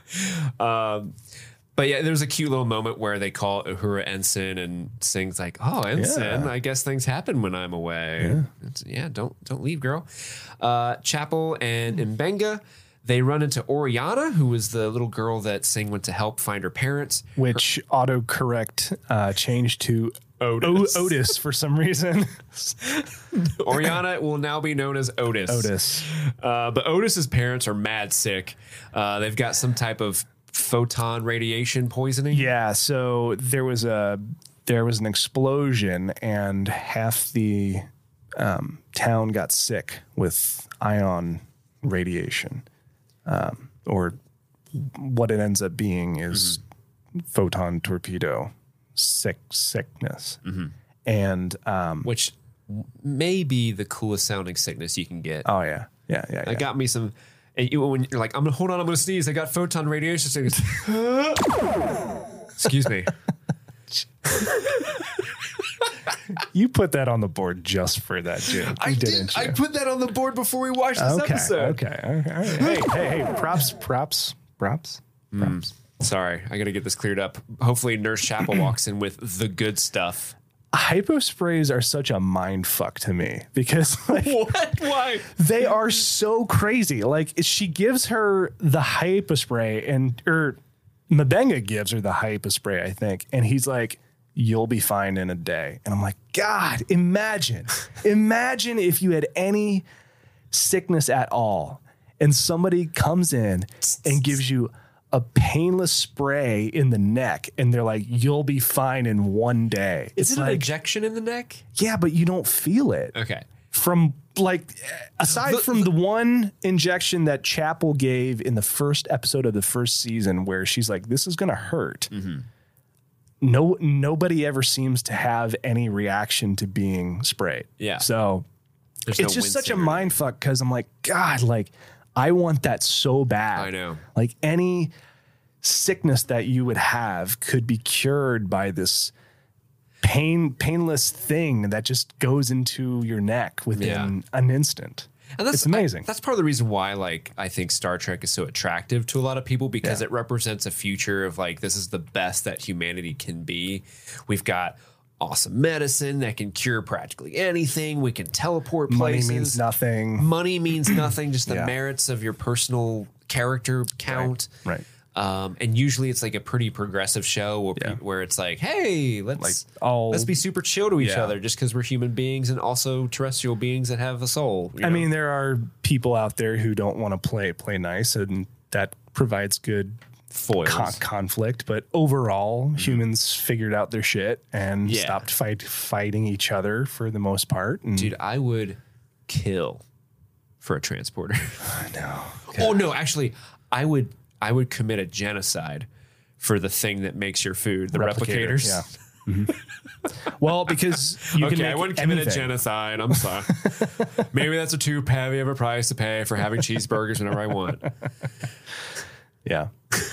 But yeah, there's a cute little moment where they call Uhura Ensign and Singh's like, "Oh, Ensign, Yeah. I guess things happen when I'm away." Yeah, yeah don't don't leave, girl. Uh, Chapel and M'Benga, they run into Oriana, who was the little girl that Singh went to help find her parents. Which autocorrect uh, changed to Otis. O- Otis for some reason. Oriana will now be known as Otis. Otis. Uh, but Otis's parents are mad sick. Uh, they've got some type of photon radiation poisoning. Yeah. So there was a there was an explosion, and half the um, town got sick with ion radiation, um, or what it ends up being is mm-hmm. photon torpedo sick sickness, mm-hmm. and um, Which may be the coolest sounding sickness you can get. oh yeah, yeah, yeah. That yeah. got me some. And you, when you're like, I'm gonna hold on, I'm gonna sneeze. I got photon radiation sickness. Excuse me. You put that on the board just for that, Jim. I You did. didn't you? I put that on the board before we watched this okay, episode. okay, okay. All right. Hey, hey, hey! Props, props, props, props. Sorry, I gotta get this cleared up. Hopefully, Nurse Chapel walks in with the good stuff. hypo sprays are such a mind fuck to me because like, What? Why? they are so crazy. Like she gives her the hypo spray and or M'Benga gives her the hypo spray, I think. And he's like, you'll be fine in a day. And I'm like, God, imagine, imagine if you had any sickness at all and somebody comes in and gives you a painless spray in the neck and they're like, you'll be fine in one day. Is It's it an like, injection in the neck? yeah, but you don't feel it. Okay. From like, aside The- from the one injection that Chapel gave in the first episode of the first season where she's like, this is going to hurt. Mm-hmm. No, nobody ever seems to have any reaction to being sprayed. Yeah. So There's it's no just such a wincing or mind fuck because I'm like, God, like I want that so bad. I know. Like any sickness that you would have could be cured by this pain, painless thing that just goes into your neck within an instant. And that's It's amazing. I- that's part of the reason why, like, I think Star Trek is so attractive to a lot of people because Yeah. it represents a future of like this is the best that humanity can be. We've got awesome medicine that can cure practically anything. We can teleport Money places. means nothing. Money means nothing. Just the Yeah. merits of your personal character count. Right. Um, and usually it's like a pretty progressive show where, Yeah. pe- where it's like, hey, let's Like, all- let's be super chill to each Yeah. other just because we're human beings and also terrestrial beings that have a soul. you I know? mean, there are people out there who don't want to play play nice, and that provides good foils. con- conflict. But overall, humans figured out their shit and Yeah. stopped fight fighting each other for the most part. And Dude, I would kill for a transporter. I know. Oh no, actually, I would I would commit a genocide for the thing that makes your food, the Replicator, replicators. yeah. Mhm. Well, because you can Okay, make I wouldn't commit a anything. genocide. I'm sorry. Maybe that's a too heavy of a price to pay for having cheeseburgers whenever I want. Yeah.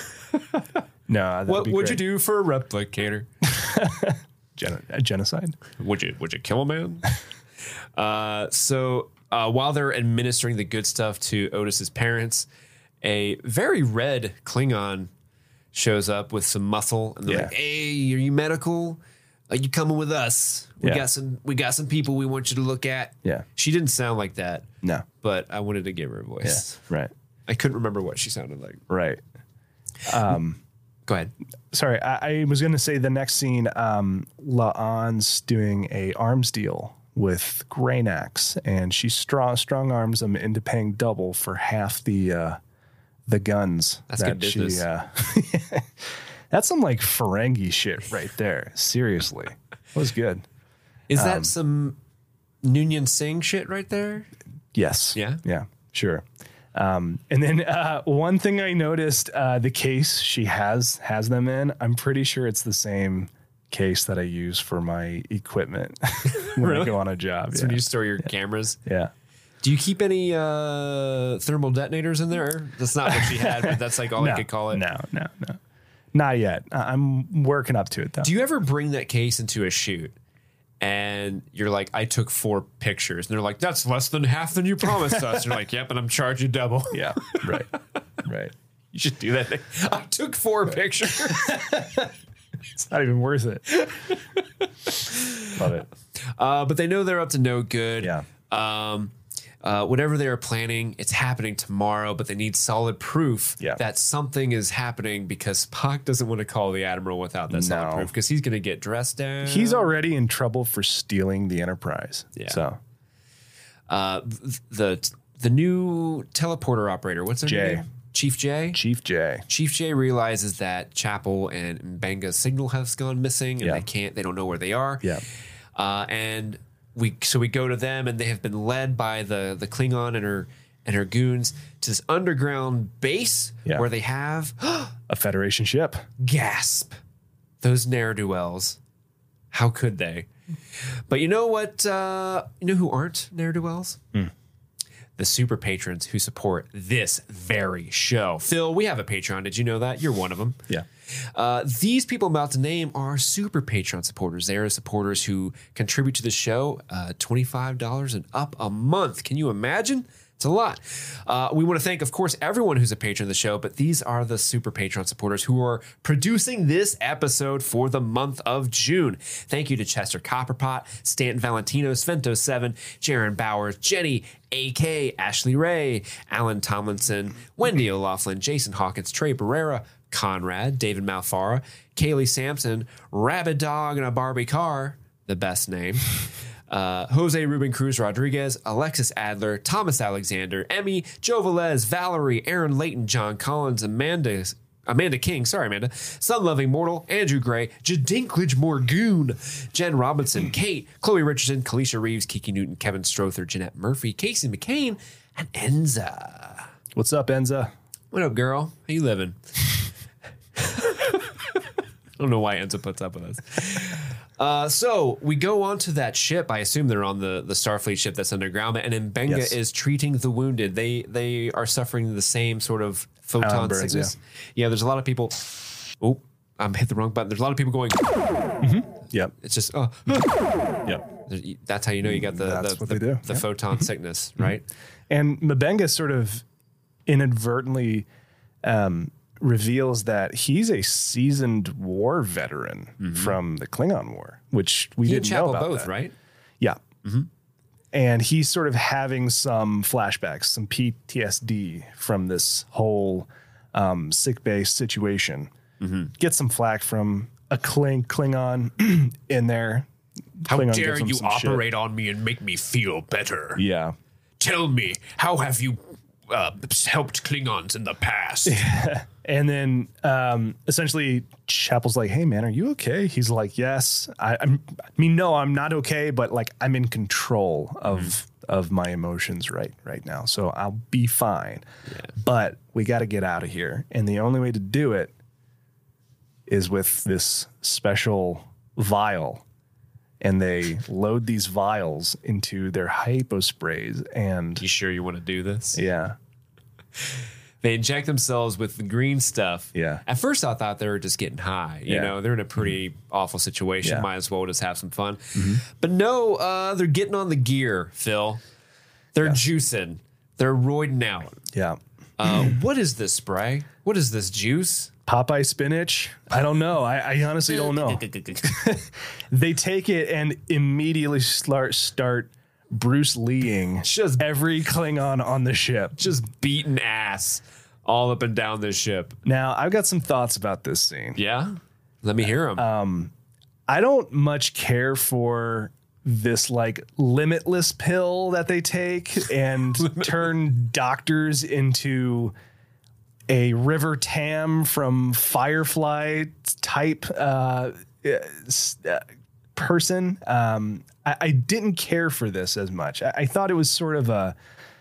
No, that'd What be would great. you do for a replicator? Gen- a genocide? Would you would you kill a man? uh, so uh, while they're administering the good stuff to Otis's parents, a very red Klingon shows up with some muscle, and they're Yeah. like, "Hey, are you medical? Are you coming with us? We Yeah. got some we got some people we want you to look at." Yeah. She didn't sound like that, No. but I wanted to give her a Yeah. voice. Right. I couldn't remember what she sounded like. Right. Um, Go ahead. sorry, I, I was going to say the next scene, um, La'an's doing a arms deal with Greynax, and she strong strong arms him into paying double for half the uh, the guns. That's good business. She, uh, that's some like Ferengi shit right there. Seriously, it was good. Is Um, that some Noonien Singh shit right there? Yes. Yeah? Yeah. Sure. Um, and then uh, one thing I noticed, uh, the case she has has them in. I'm pretty sure it's the same case that I use for my equipment when I Really? go on a job. That's Yeah. when you store your cameras. yeah. Do you keep any uh, thermal detonators in there? That's not what she had, but that's like all I no, could call it. No, no, no. Not yet. I- I'm working up to it though. Do you ever bring that case into a shoot and you're like, I took four pictures, and they're like, that's less than half than you promised us. You're like, yep, and I'm charging double. yeah. Right. Right. You should do that. I took four pictures. It's not even worth it. Love it. Uh, but they know they're up to no good. Yeah. Um, uh, whatever they are planning, it's happening tomorrow, but they need solid proof Yeah. that something is happening because Spock doesn't want to call the Admiral without that solid No. proof because he's going to get dressed down. He's already in trouble for stealing the Enterprise. Yeah. So Uh, th- the the new teleporter operator, what's her Jay. name? Chief J? Chief J. Chief J realizes that Chapel and M'Benga's signal has gone missing and Yeah. they can't, they don't know where they are. Yeah. Uh, and we, so we go to them and they have been led by the, the Klingon and her, and her goons to this underground base Yeah. where they have A Federation ship. gasp. Those ne'er-do-wells. How could they? But you know what? Uh, you know who aren't ne'er-do-wells? The super patrons who support this very show. Phil, we have a Patreon. Did you know that? You're one of them. Yeah. Uh, these people I'm about to name are super Patreon supporters. They are supporters who contribute to the show uh, twenty-five dollars and up a month. Can you imagine? It's It's a lot. Uh, we want to thank, of course, everyone who's a patron of the show, but these are the super Patreon supporters who are producing this episode for the month of June. Thank you to Chester Copperpot, Stanton Valentino, Svento seven, Jaron Bowers, Jenny, A K, Ashley Ray, Alan Tomlinson, Wendy O'Laughlin, Jason Hawkins, Trey Barrera, Conrad, David Malfara, Kaylee Sampson, Rabbit Dog, and a Barbie Car, the best name. Uh, Jose Ruben Cruz Rodriguez, Alexis Adler, Thomas Alexander, Emmy, Joe Velez, Valerie, Aaron Layton, John Collins, Amanda Amanda King, sorry Amanda, Sun Loving Mortal, Andrew Gray, Jadinklage Morgoon, Jen Robinson, Kate, Chloe Richardson, Kalisha Reeves, Kiki Newton, Kevin Strother, Jeanette Murphy, Casey McCain, and Enza. What's up, Enza? What up, girl? How you living? I don't know why Enza puts up with us. Uh, so we go on to that ship. I assume they're on the, the Starfleet ship that's underground, and Mbenga yes. is treating the wounded. They they are suffering the same sort of photon burns, sickness. Yeah. yeah, there's a lot of people. Oh, I'm hit the wrong button. There's a lot of people going. Mm-hmm. Yep. It's just oh. Yep. That's how you know you got the that's the, what the, they do. the yep. photon sickness, right? And Mbenga sort of inadvertently um, reveals that he's a seasoned war veteran mm-hmm. from the Klingon War, which we he didn't know about both, that. right? Yeah. Mm-hmm. And he's sort of having some flashbacks, some P T S D from this whole um, sickbay situation. Mm-hmm. Get some flack from a Kling Klingon in there. How Klingon dare you operate shit. on me and make me feel better? Yeah. Tell me, how have you uh, helped Klingons in the past? And then um, essentially Chapel's like, hey, man, are you okay? He's like, yes. I, I'm, I mean, no, I'm not okay, but like I'm in control of mm. of my emotions right right now. So I'll be fine. Yeah. But we got to get out of here. And the only way to do it is with this special vial. And they load these vials into their hyposprays. And you sure you want to do this? Yeah. They inject themselves with the green stuff. Yeah. At first, I thought they were just getting high. You yeah. know, they're in a pretty mm-hmm. awful situation. Yeah. Might as well just have some fun. Mm-hmm. But no, uh, they're getting on the gear, Phil. They're yeah. juicing. They're roiding out. Yeah. Uh, what is this spray? What is this juice? Popeye spinach? I don't know. I, I honestly don't know. They take it and immediately start start Bruce Lee-ing just every Klingon on the ship. Just beating ass all up and down this ship. Now, I've got some thoughts about this scene. Yeah? Let me hear them. Um, I don't much care for this like limitless pill that they take and turn doctors into a River Tam from Firefly type uh, uh, person. Um, I, I didn't care for this as much. I, I thought it was sort of a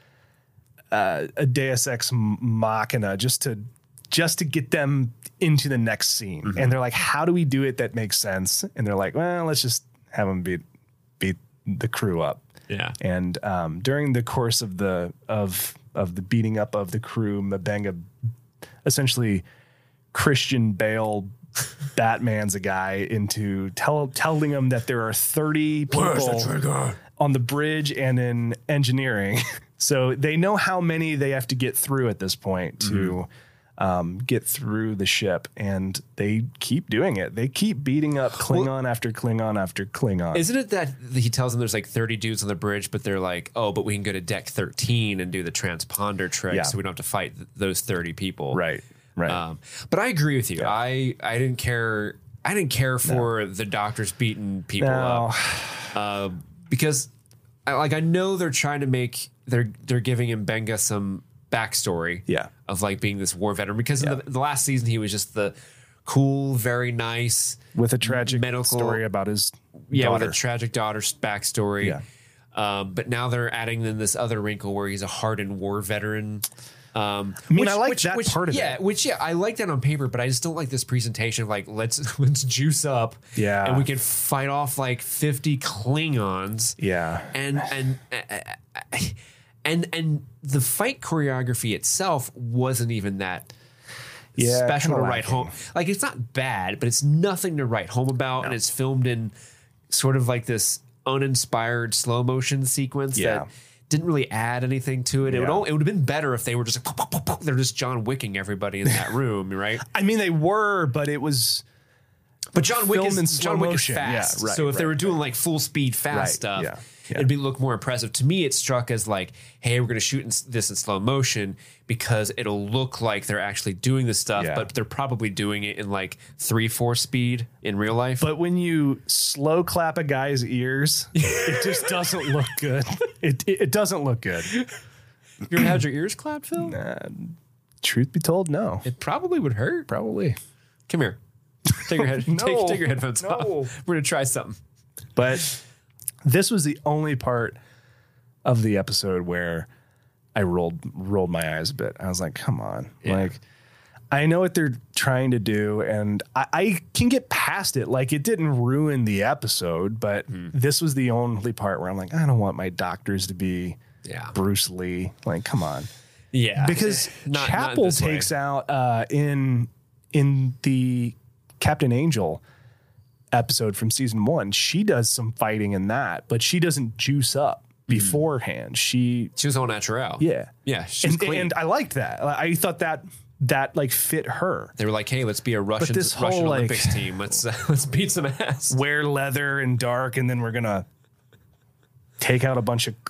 uh, a Deus Ex Machina just to just to get them into the next scene. Mm-hmm. And they're like, how do we do it that makes sense? And they're like, well, let's just have them beat beat the crew up. Yeah. And um, during the course of the of of the beating up of the crew, Mbenga essentially Christian Bale Batman's a guy into tell, telling him that there are thirty people the on the bridge and in engineering. So they know how many they have to get through at this point to mm-hmm. um, get through the ship. And they keep doing it. They keep beating up Klingon well, after Klingon after Klingon. Isn't it that he tells them there's like thirty dudes on the bridge, but they're like, oh, but we can go to deck thirteen and do the transponder trick. Yeah. So we don't have to fight th- those thirty people. Right. Right. Um, but I agree with you. Yeah. I, I didn't care. I didn't care for no. the doctors beating people no. up uh, because I, like, I know they're trying to make, they're, they're giving Mbenga some backstory yeah. of like being this war veteran because yeah. in the, the last season, he was just the cool, very nice with a tragic medical story about his yeah, daughter. with a tragic daughter's backstory. Yeah. Um, but now they're adding in this other wrinkle where he's a hardened war veteran. Um, I mean, which, I like which, that which, part of yeah, it. Which, yeah, I like that on paper, but I just don't like this presentation of like, let's let's juice up, yeah, and we can fight off like fifty Klingons, yeah, and and uh, and and the fight choreography itself wasn't even that yeah, special to lacking. write home. Like, it's not bad, but it's nothing to write home about, no. and it's filmed in sort of like this uninspired slow motion sequence yeah. that didn't really add anything to it. It Yeah. would all, it would have been better if they were just like, pop, pop, pop, pop. They're just John Wicking everybody in that room, right? I mean, they were, but it was. But John Wick Filmed in is slow John Wick is motion. Yeah, fast. right, so if they right, were doing right. like full speed fast Right, stuff, yeah, yeah. it'd be look more impressive. To me, it struck as like, hey, we're going to shoot in, this in slow motion because it'll look like they're actually doing the stuff, Yeah. but they're probably doing it in like three, four speed in real life. But when you slow clap a guy's ears, it just doesn't look good. It it, it doesn't look good. you ever had your ears clapped, Phil? Uh, truth be told, no. It probably would hurt. Probably. Come here. Take your head. No, take, take your headphones no. off. We're gonna try something. But this was the only part of the episode where I rolled rolled my eyes a bit. I was like, come on. Yeah. Like, I know what they're trying to do, and I, I can get past it. Like, it didn't ruin the episode, but Hmm. this was the only part where I'm like, I don't want my doctors to be Yeah. Bruce Lee. Like, come on. Yeah. Because Not- not Chapel this way. takes out uh, in in the Captain Angel episode from season one. She does some fighting in that, but she doesn't juice up beforehand. She, She was all natural. yeah, Yeah. She's and, clean. and I liked that. I thought that that like fit her. They were like, "Hey, let's be a Russian, this Russian whole, like- Olympics team. Let's uh, let's beat some ass." Wear leather and dark, and then we're gonna take out a bunch of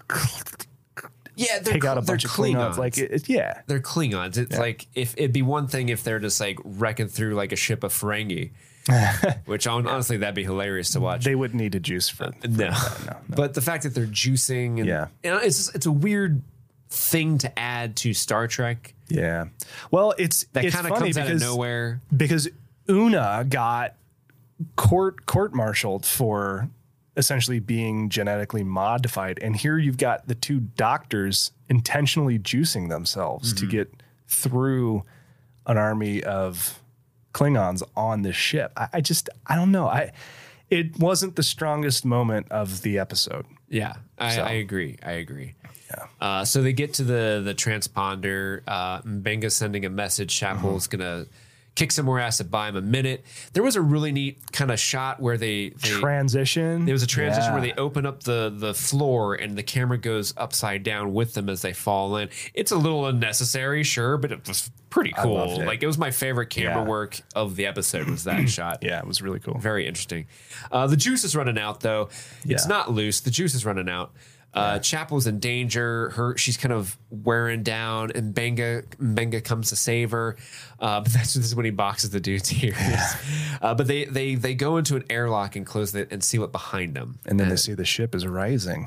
Yeah, they're, take out a they're bunch of Klingons. Like, it, it- yeah, they're Klingons. It's like if it'd be one thing if they're just like wrecking through like a ship of Ferengi, which hon- honestly that'd be hilarious to watch. they wouldn't need a juice for, for no. that. No, no. But the fact that they're juicing, and Yeah. you know, it's it's a weird thing to add to Star Trek Yeah. Well, it's that it's kind of funny comes out of because nowhere. because Una got court court martialed for essentially being genetically modified, and here you've got the two doctors intentionally juicing themselves Mm-hmm. to get through an army of Klingons on this ship. I, I just I don't know. I it wasn't the strongest moment of the episode. Yeah, I, So. I agree. I agree. Yeah. Uh, so they get to the the transponder. Uh, Mbenga's sending a message. Chapel's Mm-hmm. gonna kick some more ass to buy him a minute. There was a really neat kind of shot where they, they Transition. there was a transition Yeah. where they open up the the floor and the camera goes upside down with them as they fall in. It's a little unnecessary, sure, but it was pretty I loved cool. it. Like it was my favorite camera Yeah. work of the episode was that shot. Yeah, it was really cool. Very interesting. Uh, the juice is running out, though. It's Yeah. not loose. The juice is running out. Uh, Chapel's in danger. Her, she's kind of wearing down, and Benga, Benga comes to save her. Uh, but that's this is when he boxes the dude's ears. Uh, but they they they go into an airlock and close it and seal it behind them. And then they see the ship is rising.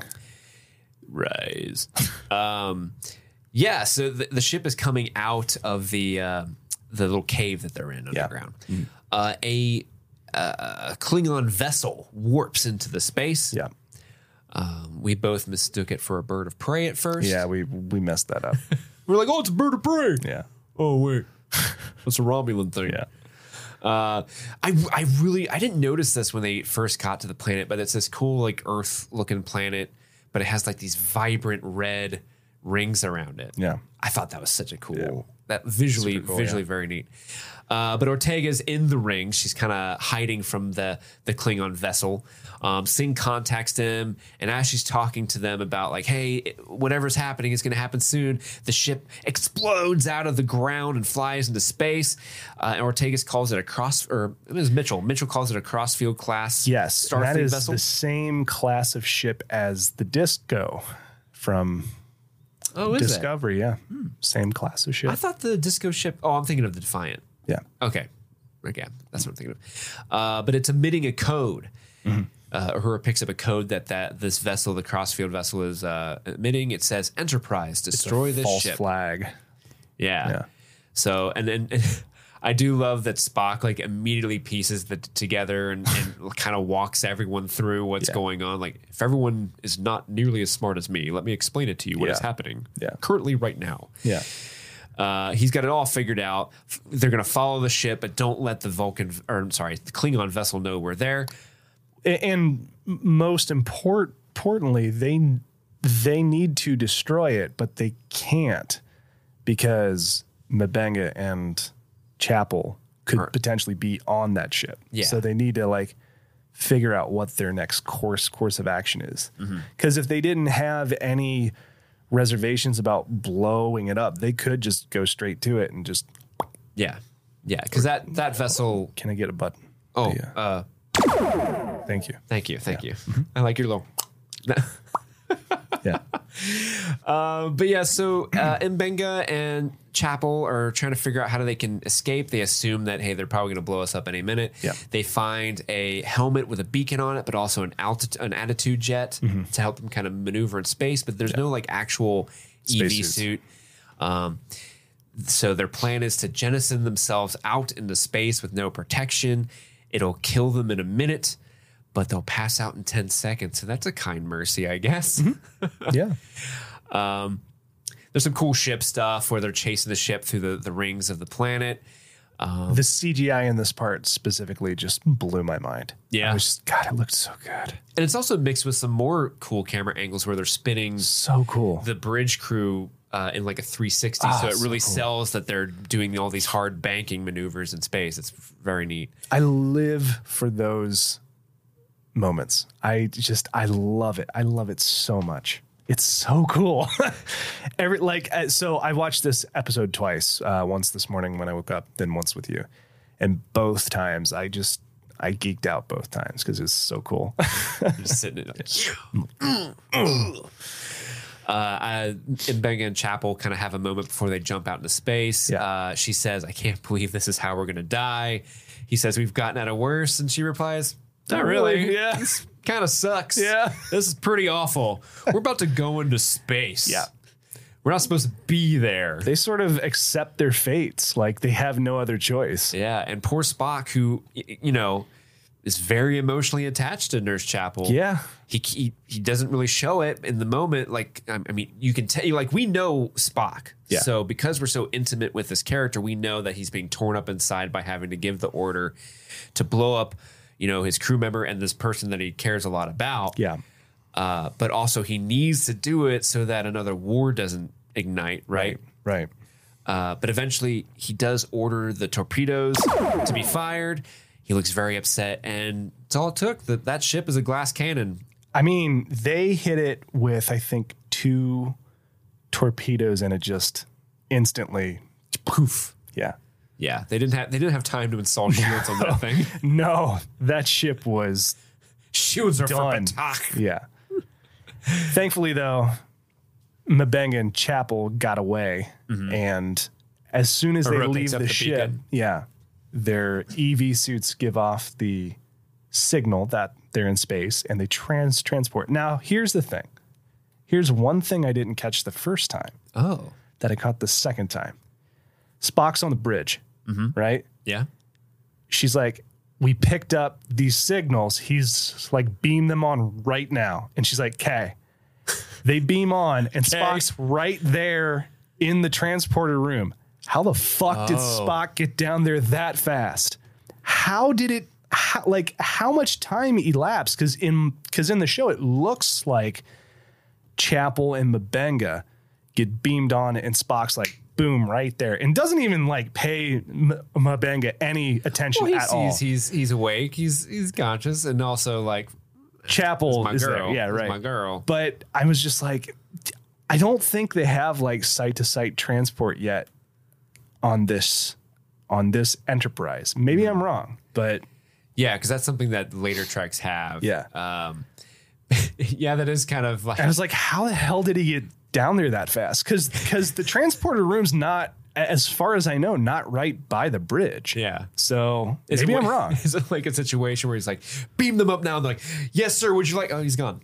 Rise. um, yeah. So the, the ship is coming out of the uh, the little cave that they're in Yeah. underground. Uh, a, uh, a Klingon vessel warps into the space. Yeah. Um, we both mistook it for a bird of prey at first. Yeah, we we messed that up. We're like, oh, it's a bird of prey. Yeah. Oh, wait. That's a Romulan thing. Yeah. Uh, I, I really, I didn't notice this when they first got to the planet, but it's this cool, like, Earth looking planet, but it has like these vibrant red rings around it. Yeah. I thought that was such a cool, Yeah. that visually, Super cool, visually yeah. very neat. Uh, but Ortega's in the ring. She's kind of hiding from the the Klingon vessel. Um, Singh contacts them, and as she's talking to them about like, hey, whatever's happening is going to happen soon, the ship explodes out of the ground and flies into space. Uh, and Ortega's calls it a cross, or it was Mitchell. Mitchell calls it a crossfield class. Yes, and Starfleet that is vessel. the same class of ship as the Disco from Oh, is it? Discovery. Yeah, same class of ship. I thought the Disco ship. Oh, I'm thinking of the Defiant. yeah, Okay. Okay. That's what I'm thinking of. Uh, but it's emitting a code. Mm-hmm. Uh, Uhura picks up a code that, that this vessel, the Crossfield vessel, is uh, emitting. It says Enterprise, destroy this false ship. flag. Yeah. Yeah. So, and then and I do love that Spock like immediately pieces the together and, and kind of walks everyone through what's Yeah. going on. Like, if everyone is not nearly as smart as me, let me explain it to you what is Yeah. happening Yeah. currently right now. Yeah, Uh, he's got it all figured out. F- They're going to follow the ship, but don't let the Vulcan, or I'm sorry, the Klingon vessel know we're there. A- and most import, importantly, they they need to destroy it, but they can't because M'Benga and Chapel could Right. potentially be on that ship. Yeah. So they need to like figure out what their next course course of action is. Mm-hmm. Because if they didn't have any reservations about blowing it up. They could just go straight to it and just. Yeah. Yeah. Because that, that vessel. Can I get a button? Oh, yeah. uh, thank you. Thank you. Thank Yeah. you. Mm-hmm. I like your little. Yeah. Uh, but yeah, so uh, Mbenga and Chapel are trying to figure out how they can escape. They assume that, hey, they're probably going to blow us up any minute. Yeah. They find a helmet with a beacon on it, but also an altitude, an attitude jet Mm-hmm. to help them kind of maneuver in space. But there's no like actual E V Spacesuits. suit. Um, so their plan is to jettison themselves out into space with no protection. It'll kill them in a minute, but they'll pass out in ten seconds. So that's a kind mercy, I guess. Mm-hmm. Yeah. Um, there's some cool ship stuff where they're chasing the ship through the, the rings of the planet. Um, The C G I in this part specifically just blew my mind. Yeah. I was just, God, it looked so good. and it's also mixed with some more cool camera angles where they're spinning So cool. the bridge crew uh, in like a three sixty. Ah, so it so really cool. sells that they're doing all these hard banking maneuvers in space. It's very neat. I live for those moments. I just, I love it. I love it so much. It's so cool. Every like, uh, so I watched this episode twice. Uh, once this morning when I woke up, then once with you, and both times I just I geeked out both times because it's so cool. You're just sitting in like, uh, uh, Mbenga and Chapel kind of have a moment before they jump out into space. Yeah. Uh, she says, I can't believe this is how we're going to die. He says, we've gotten out of worse. And she replies, not really. Yeah. This kind of sucks. Yeah. This is pretty awful. We're about to go into space. Yeah. We're not supposed to be there. They sort of accept their fates, like they have no other choice. Yeah. And poor Spock, who, y- you know, is very emotionally attached to Nurse Chapel. Yeah. He, he he doesn't really show it in the moment. Like, I I mean, you can tell, like, we know Spock. Yeah. So because we're so intimate with this character, we know that he's being torn up inside by having to give the order to blow up, you know, his crew member and this person that he cares a lot about. Yeah. Uh, but also he needs to do it so that another war doesn't ignite, right? Right. Uh, but eventually he does order the torpedoes to be fired. He looks very upset, and it's all it took. That that ship is a glass cannon. I mean, they hit it with, I think, two torpedoes and it just instantly poof. Yeah. Yeah, they didn't have they didn't have time to install shields on that thing. No, that ship was Shields are done. for Batak. Yeah. Thankfully, though, Mbenga and Chapel got away. And as soon as they Aurora leave picks up the, the ship, beacon. yeah, their E V suits give off the signal that they're in space and they trans transport. Now, here's the thing. Here's one thing I didn't catch the first time Oh, that I caught the second time. Spock's on the bridge, right? yeah. She's like, we picked up these signals. He's like, beam them on right now. And she's like, okay. They beam on and Spock's right there in the transporter room. How the fuck did Oh. Spock get down there that fast? How did it, how, like, how much time elapsed? Because in, because in the show, it looks like Chapel and Mbenga get beamed on and Spock's like, boom, right there. And doesn't even like pay M- Mbenga any attention Well, he at all. sees he's he's awake. He's he's conscious, and also like Chapel my is girl. there. Yeah, That's right. my girl. But I was just like, I don't think they have like site to site transport yet on this on this Enterprise. Maybe I'm wrong, but yeah, because that's something that later treks have. Yeah. Um, yeah, that is kind of like I was like, how the hell did he get down there that fast? Because because the transporter room's not, as far as I know, not right by the bridge. yeah. So Is maybe it, I'm wrong. Is it like a situation where he's like, beam them up now? And they're like, yes, sir. Would you like? Oh, he's gone.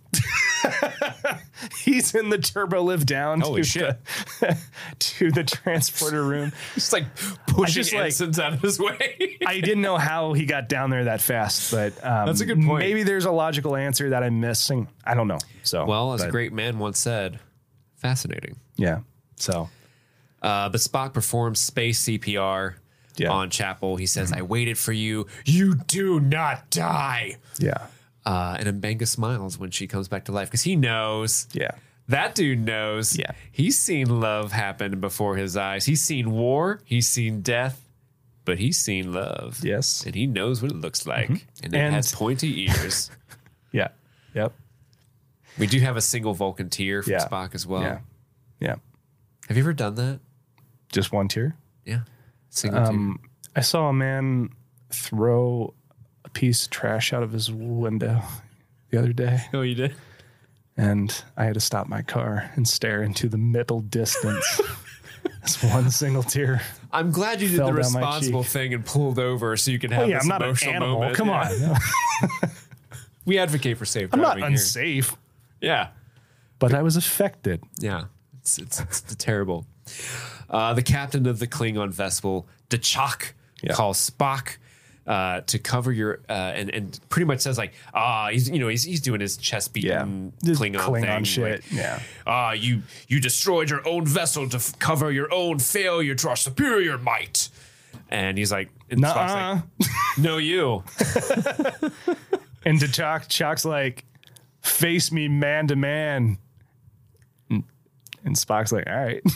He's in the turbo lift down Holy to, shit. The, to the transporter room. He's like pushing just, like- ensigns out of his way. I didn't know how he got down there that fast, but um, That's a good point. Maybe there's a logical answer that I'm missing. I don't know. So well, as but, a great man once said, fascinating. yeah. So Uh, but Spock performs space C P R Yeah. on Chapel. He says, I waited for you. You do not die. yeah, Uh, and Mbenga smiles when she comes back to life because he knows. yeah, That dude knows. Yeah. He's seen love happen before his eyes. He's seen war. He's seen death. But he's seen love. Yes. And he knows what it looks like. And it And- has pointy ears. yeah, yep, We do have a single Vulcan tear from Yeah. Spock as well. yeah. Yeah. Have you ever done that? Just one tear. Yeah. Single Um, I saw a man throw a piece of trash out of his window the other day, tear. Oh, you did? and I had to stop my car and stare into the middle distance. As one single tear. I'm glad you did Fell the down my responsible cheek. thing and pulled over so you can have Oh, yeah, this I'm not an emotional animal. moment. Come Yeah. on. We advocate for safe I'm driving not here. unsafe, Yeah. but I was affected. Yeah. It's, it's, it's terrible. Uh, the captain of the Klingon vessel, Dachak, Yeah. calls Spock uh, to cover your uh, and and pretty much says like, ah, he's you know he's he's doing his chest beating This Klingon, Klingon thing. shit. Like, Yeah. ah, you you destroyed your own vessel to f- cover your own failure to our superior might. And he's like, and Spock's Nuh-uh. like, no, you. And to Chalk, Chalk's like, face me man to man. And, and Spock's like, all right.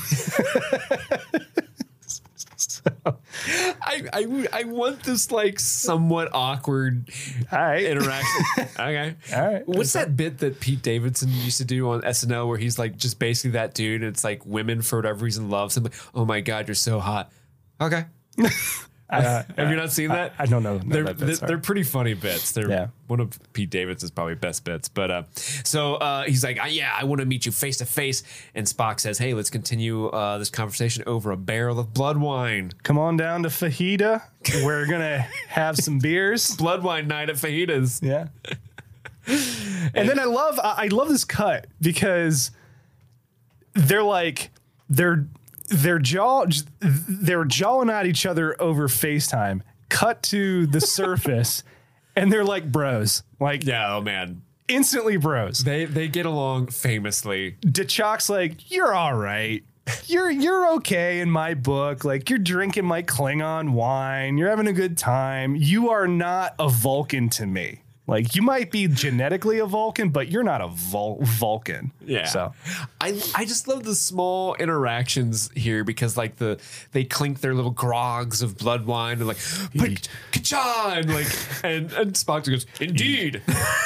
So, I, I I want this like somewhat awkward all right. interaction. Okay. All right. What's that bit that Pete Davidson used to do on S N L where he's like just basically that dude and it's like women for whatever reason loves him. Like, oh my God, you're so hot. Okay. Uh, Have you not seen that? I don't know. know They're, that bit, they're, sorry. they're pretty funny bits. They're Yeah. one of Pete Davidson's probably best bits. But uh, so uh, he's like, yeah, I want to meet you face to face. And Spock says, hey, let's continue uh, this conversation over a barrel of blood wine. Come on down to Fajita. We're going to have some beers. Blood wine night at Fajitas. Yeah. And then I love I I love this cut because they're like they're they're jaw they're jawing at each other over FaceTime. Cut to the surface, and they're like bros, like Yeah, oh man. instantly bros. They they get along famously. Dachok's like, you're all right. You're you're okay in my book. Like you're drinking my Klingon wine. You're having a good time. You are not a Vulcan to me. Like you might be genetically a Vulcan, but you're not a Vul- Vulcan. Yeah. So I I just love the small interactions here because like the they clink their little grogs of blood wine and like but ka-cha and like and and Spock goes, indeed.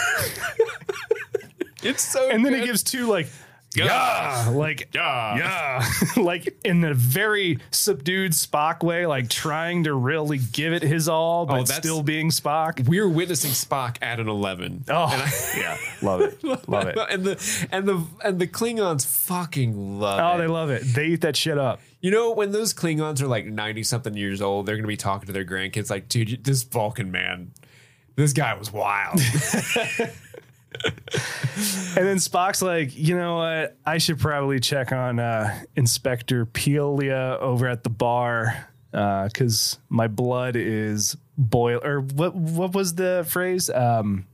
It's so and then good. he gives two like Yeah. yeah, like Yeah. yeah, like in a very subdued Spock way, like trying to really give it his all, but Oh, that's- still being Spock. We're witnessing Spock at an eleven. Oh, And I- yeah, love it, love it. and the and the and the Klingons fucking love Oh, it. they love it. They eat that shit up. You know, when those Klingons are like ninety something years old, they're going to be talking to their grandkids like, dude, you- this Vulcan man, this guy was wild. And then Spock's like, you know what? I should probably check on uh, Inspector Pelia over at the bar because my blood is boil. Or what? What was the phrase? Um,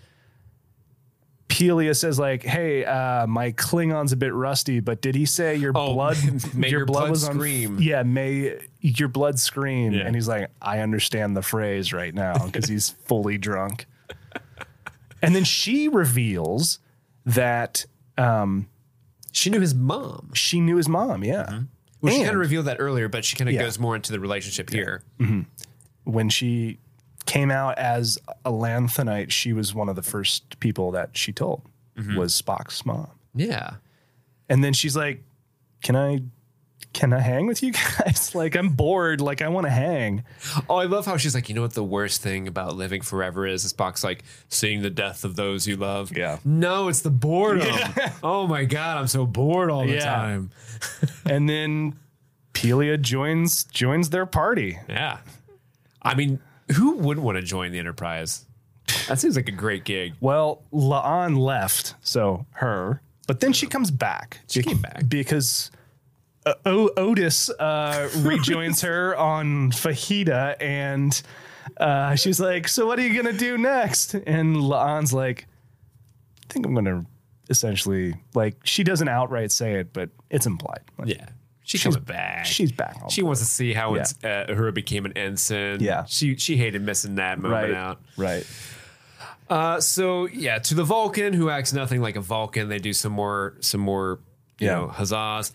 Pelia says like, "Hey, uh, my Klingon's a bit rusty, but did he say your Oh, blood? may your blood scream." On, yeah, may your blood scream." Yeah. And he's like, "I understand the phrase right now because he's fully drunk." And then she reveals that um, She knew his mom. she knew his mom. Yeah. Well, she And- kind of revealed that earlier, but she kind of Yeah. goes more into the relationship here. When she came out as a Lanthanite, she was one of the first people that she told was Spock's mom. Yeah. And then she's like, can I, can I hang with you guys? Like, I'm bored. Like, I want to hang. Oh, I love how she's like, you know what the worst thing about living forever is? Spock's like, seeing the death of those you love. Yeah. No, it's the boredom. Oh my God, I'm so bored all the Yeah. time. And then Pelia joins, joins their party. Yeah. I mean, who wouldn't want to join the Enterprise? That seems like a great gig. Well, La'an left, so her, but then she comes back. She came back. because uh, o- Otis uh, rejoins her on Fajita, and uh, she's like, "So what are you gonna do next?" And La'an's like, "I think I'm gonna essentially like." She doesn't outright say it, but it's implied. Like, Yeah. She's, She's- coming back. she's back on She board. wants to see how Yeah. it's, uh, Uhura became an ensign. Yeah. She she hated missing that moment right, out. right. Uh, so yeah, to the Vulcan who acts nothing like a Vulcan, they do some more some more you Yeah. know huzzas.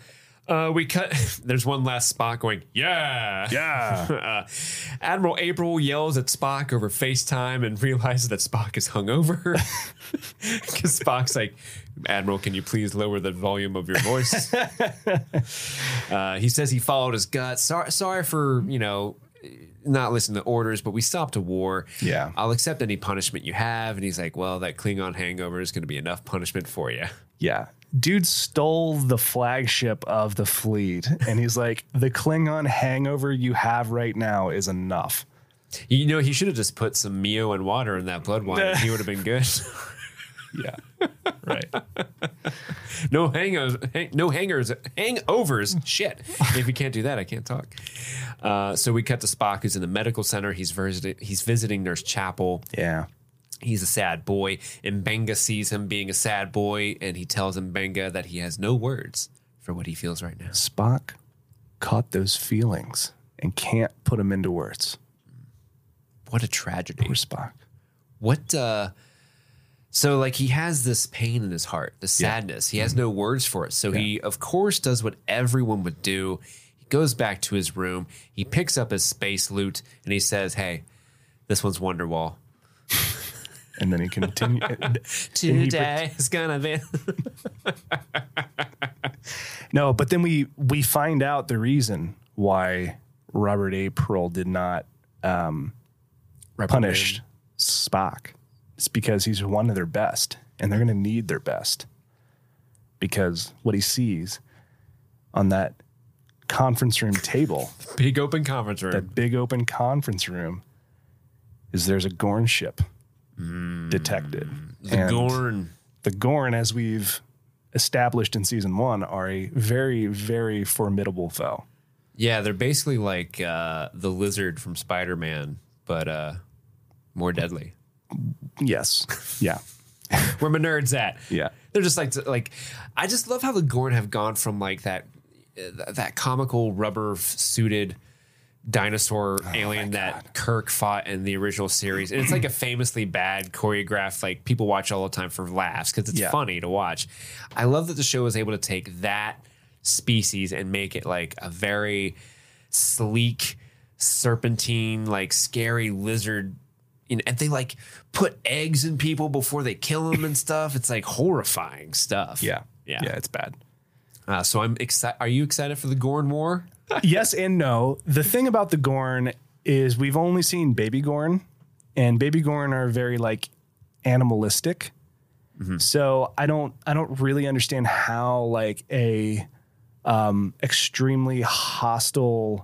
Uh, we cut. There's one last Spock going, yeah. Yeah. uh, Admiral April yells at Spock over FaceTime and realizes that Spock is hungover. Because Spock's like, Admiral, can you please lower the volume of your voice? uh, he says he followed his gut. Sorry, sorry for, you know, not listening to orders, but we stopped a war. Yeah. I'll accept any punishment you have. And he's like, well, that Klingon hangover is going to be enough punishment for you. Yeah. Dude stole the flagship of the fleet. And he's like, the Klingon hangover you have right now is enough. You know, he should have just put some Mio and water in that blood wine. And he would have been good. Yeah. Right. No hangers, hang, no hangers, hangovers. Shit. If you can't do that, I can't talk. Uh, so we cut to Spock, who's in the medical center. He's visiting, he's visiting Nurse Chapel. Yeah. He's a sad boy. Mbenga sees him being a sad boy, and he tells Mbenga that he has no words for what he feels right now. Spock caught those feelings and can't put them into words. What a tragedy. Poor Spock. What, uh, so like he has this pain in his heart, the sadness. Yeah. He has no words for it. So yeah. he, of course, does what everyone would do. He goes back to his room. He picks up his space loot, and he says, hey, this one's Wonderwall. And then he continues. Today is gonna be. No, but then we we find out the reason why Robert A. Pearl did not um, punish Spock. It's because he's one of their best, and they're going to need their best. Because what he sees on that conference room table, big open conference room, that big open conference room, is there's a Gorn ship. Detected. The and Gorn. The Gorn, as we've established in season one, are a very, very formidable foe. Yeah, they're basically like uh, the lizard from Spider-Man, but uh, more deadly. Yes. Yeah. Where my nerds at? Yeah. They're just like, like, I just love how the Gorn have gone from like that, uh, that comical rubber suited dinosaur oh alien that Kirk fought in the original series. And it's like a famously bad choreographed, like people watch all the time for laughs because it's yeah. funny to watch. I love that the show was able to take that species and make it like a very sleek, serpentine, like scary lizard. You know, and they like put eggs in people before they kill them and stuff. It's like horrifying stuff. Yeah. Yeah. Yeah. It's bad. Uh, so I'm excited. Are you excited for the Gorn War? Yes and no. The thing about the Gorn is we've only seen baby Gorn, and baby Gorn are very like animalistic. Mm-hmm. So I don't I don't really understand how like a um, extremely hostile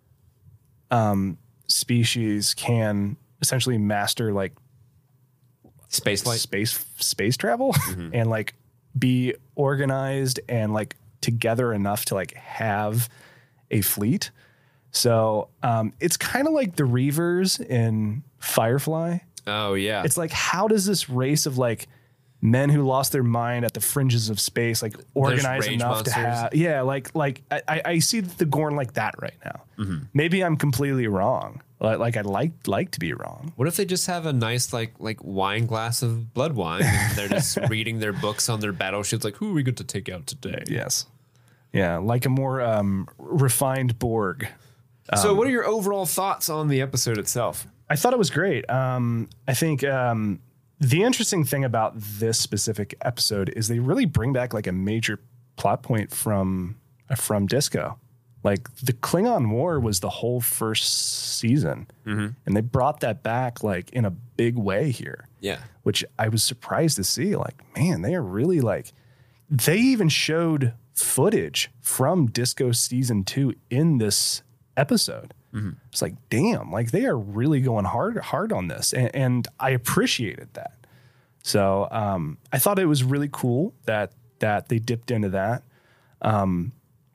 um, species can essentially master like space flight, space space travel, mm-hmm. and like be organized and like together enough to like have a fleet. So um, it's kind of like the Reavers in Firefly. Oh, yeah. It's like, how does this race of like men who lost their mind at the fringes of space like organize enough monsters. to have... Yeah, like like I, I see the Gorn like that right now. Mm-hmm. Maybe I'm completely wrong. Like, like I'd like, like to be wrong. What if they just have a nice like like wine glass of blood wine and they're just reading their books on their battleships like, who are we going to take out today? Yes. Yeah, like a more um, refined Borg. Um, so what are your overall thoughts on the episode itself? I thought it was great. Um, I think um, the interesting thing about this specific episode is they really bring back like a major plot point from uh, from Disco. Like the Klingon War was the whole first season, mm-hmm. and they brought that back like in a big way here. Yeah, which I was surprised to see. Like, man, they are really like they even showed footage from Disco season two in this episode. Mm-hmm. It's like, damn, like they are really going hard, hard on this. And, and I appreciated that. So um, I thought it was really cool that, that they dipped into that. Um,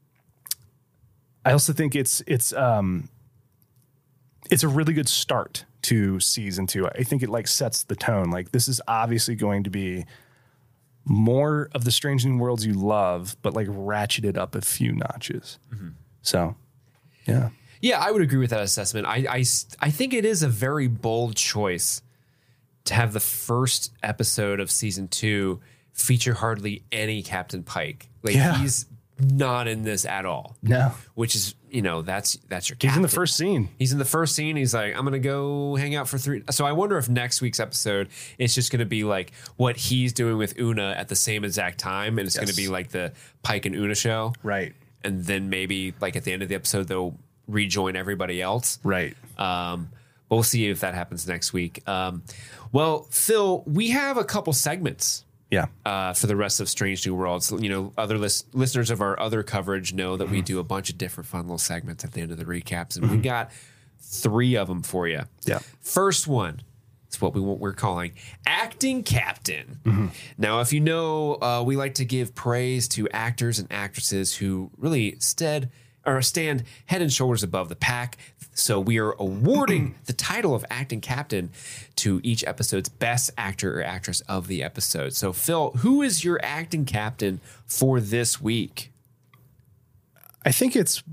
I also think it's, it's, um, it's a really good start to season two. I think it like sets the tone. Like this is obviously going to be more of the Strange New Worlds you love, but like ratcheted up a few notches. Mm-hmm. So, yeah. Yeah, I would agree with that assessment. I, I, I think it is a very bold choice to have the first episode of season two feature hardly any Captain Pike. Like yeah. he's not in this at all. No. Which is, you know, that's that's your He's captain. in the first scene. He's in the first scene. He's like, I'm going to go hang out for three. So I wonder if next week's episode, it's just going to be like what he's doing with Una at the same exact time. And it's Yes. going to be like the Pike and Una show. Right. And then maybe like at the end of the episode, they'll rejoin everybody else. Right. Um, but we'll see if that happens next week. Um, well, Phil, we have a couple segments. Yeah. Uh, for the rest of Strange New Worlds. You know, other lis- listeners of our other coverage know that mm-hmm. we do a bunch of different fun little segments at the end of the recaps, and mm-hmm. we got three of them for you. Yeah. First one is what we we're calling Acting Captain. Mm-hmm. Now, if you know, uh, we like to give praise to actors and actresses who really stead or stand head and shoulders above the pack. So we are awarding the title of Acting Captain to each episode's best actor or actress of the episode. So, Phil, who is your acting captain for this week? I think it's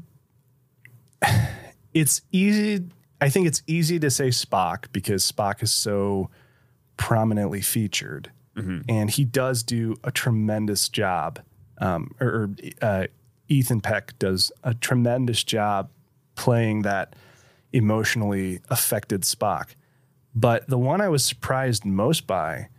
it's easy. I think it's easy to say Spock because Spock is so prominently featured, mm-hmm. and he does do a tremendous job. Um, or, or uh, Ethan Peck does a tremendous job playing that emotionally affected Spock. But the one I was surprised most by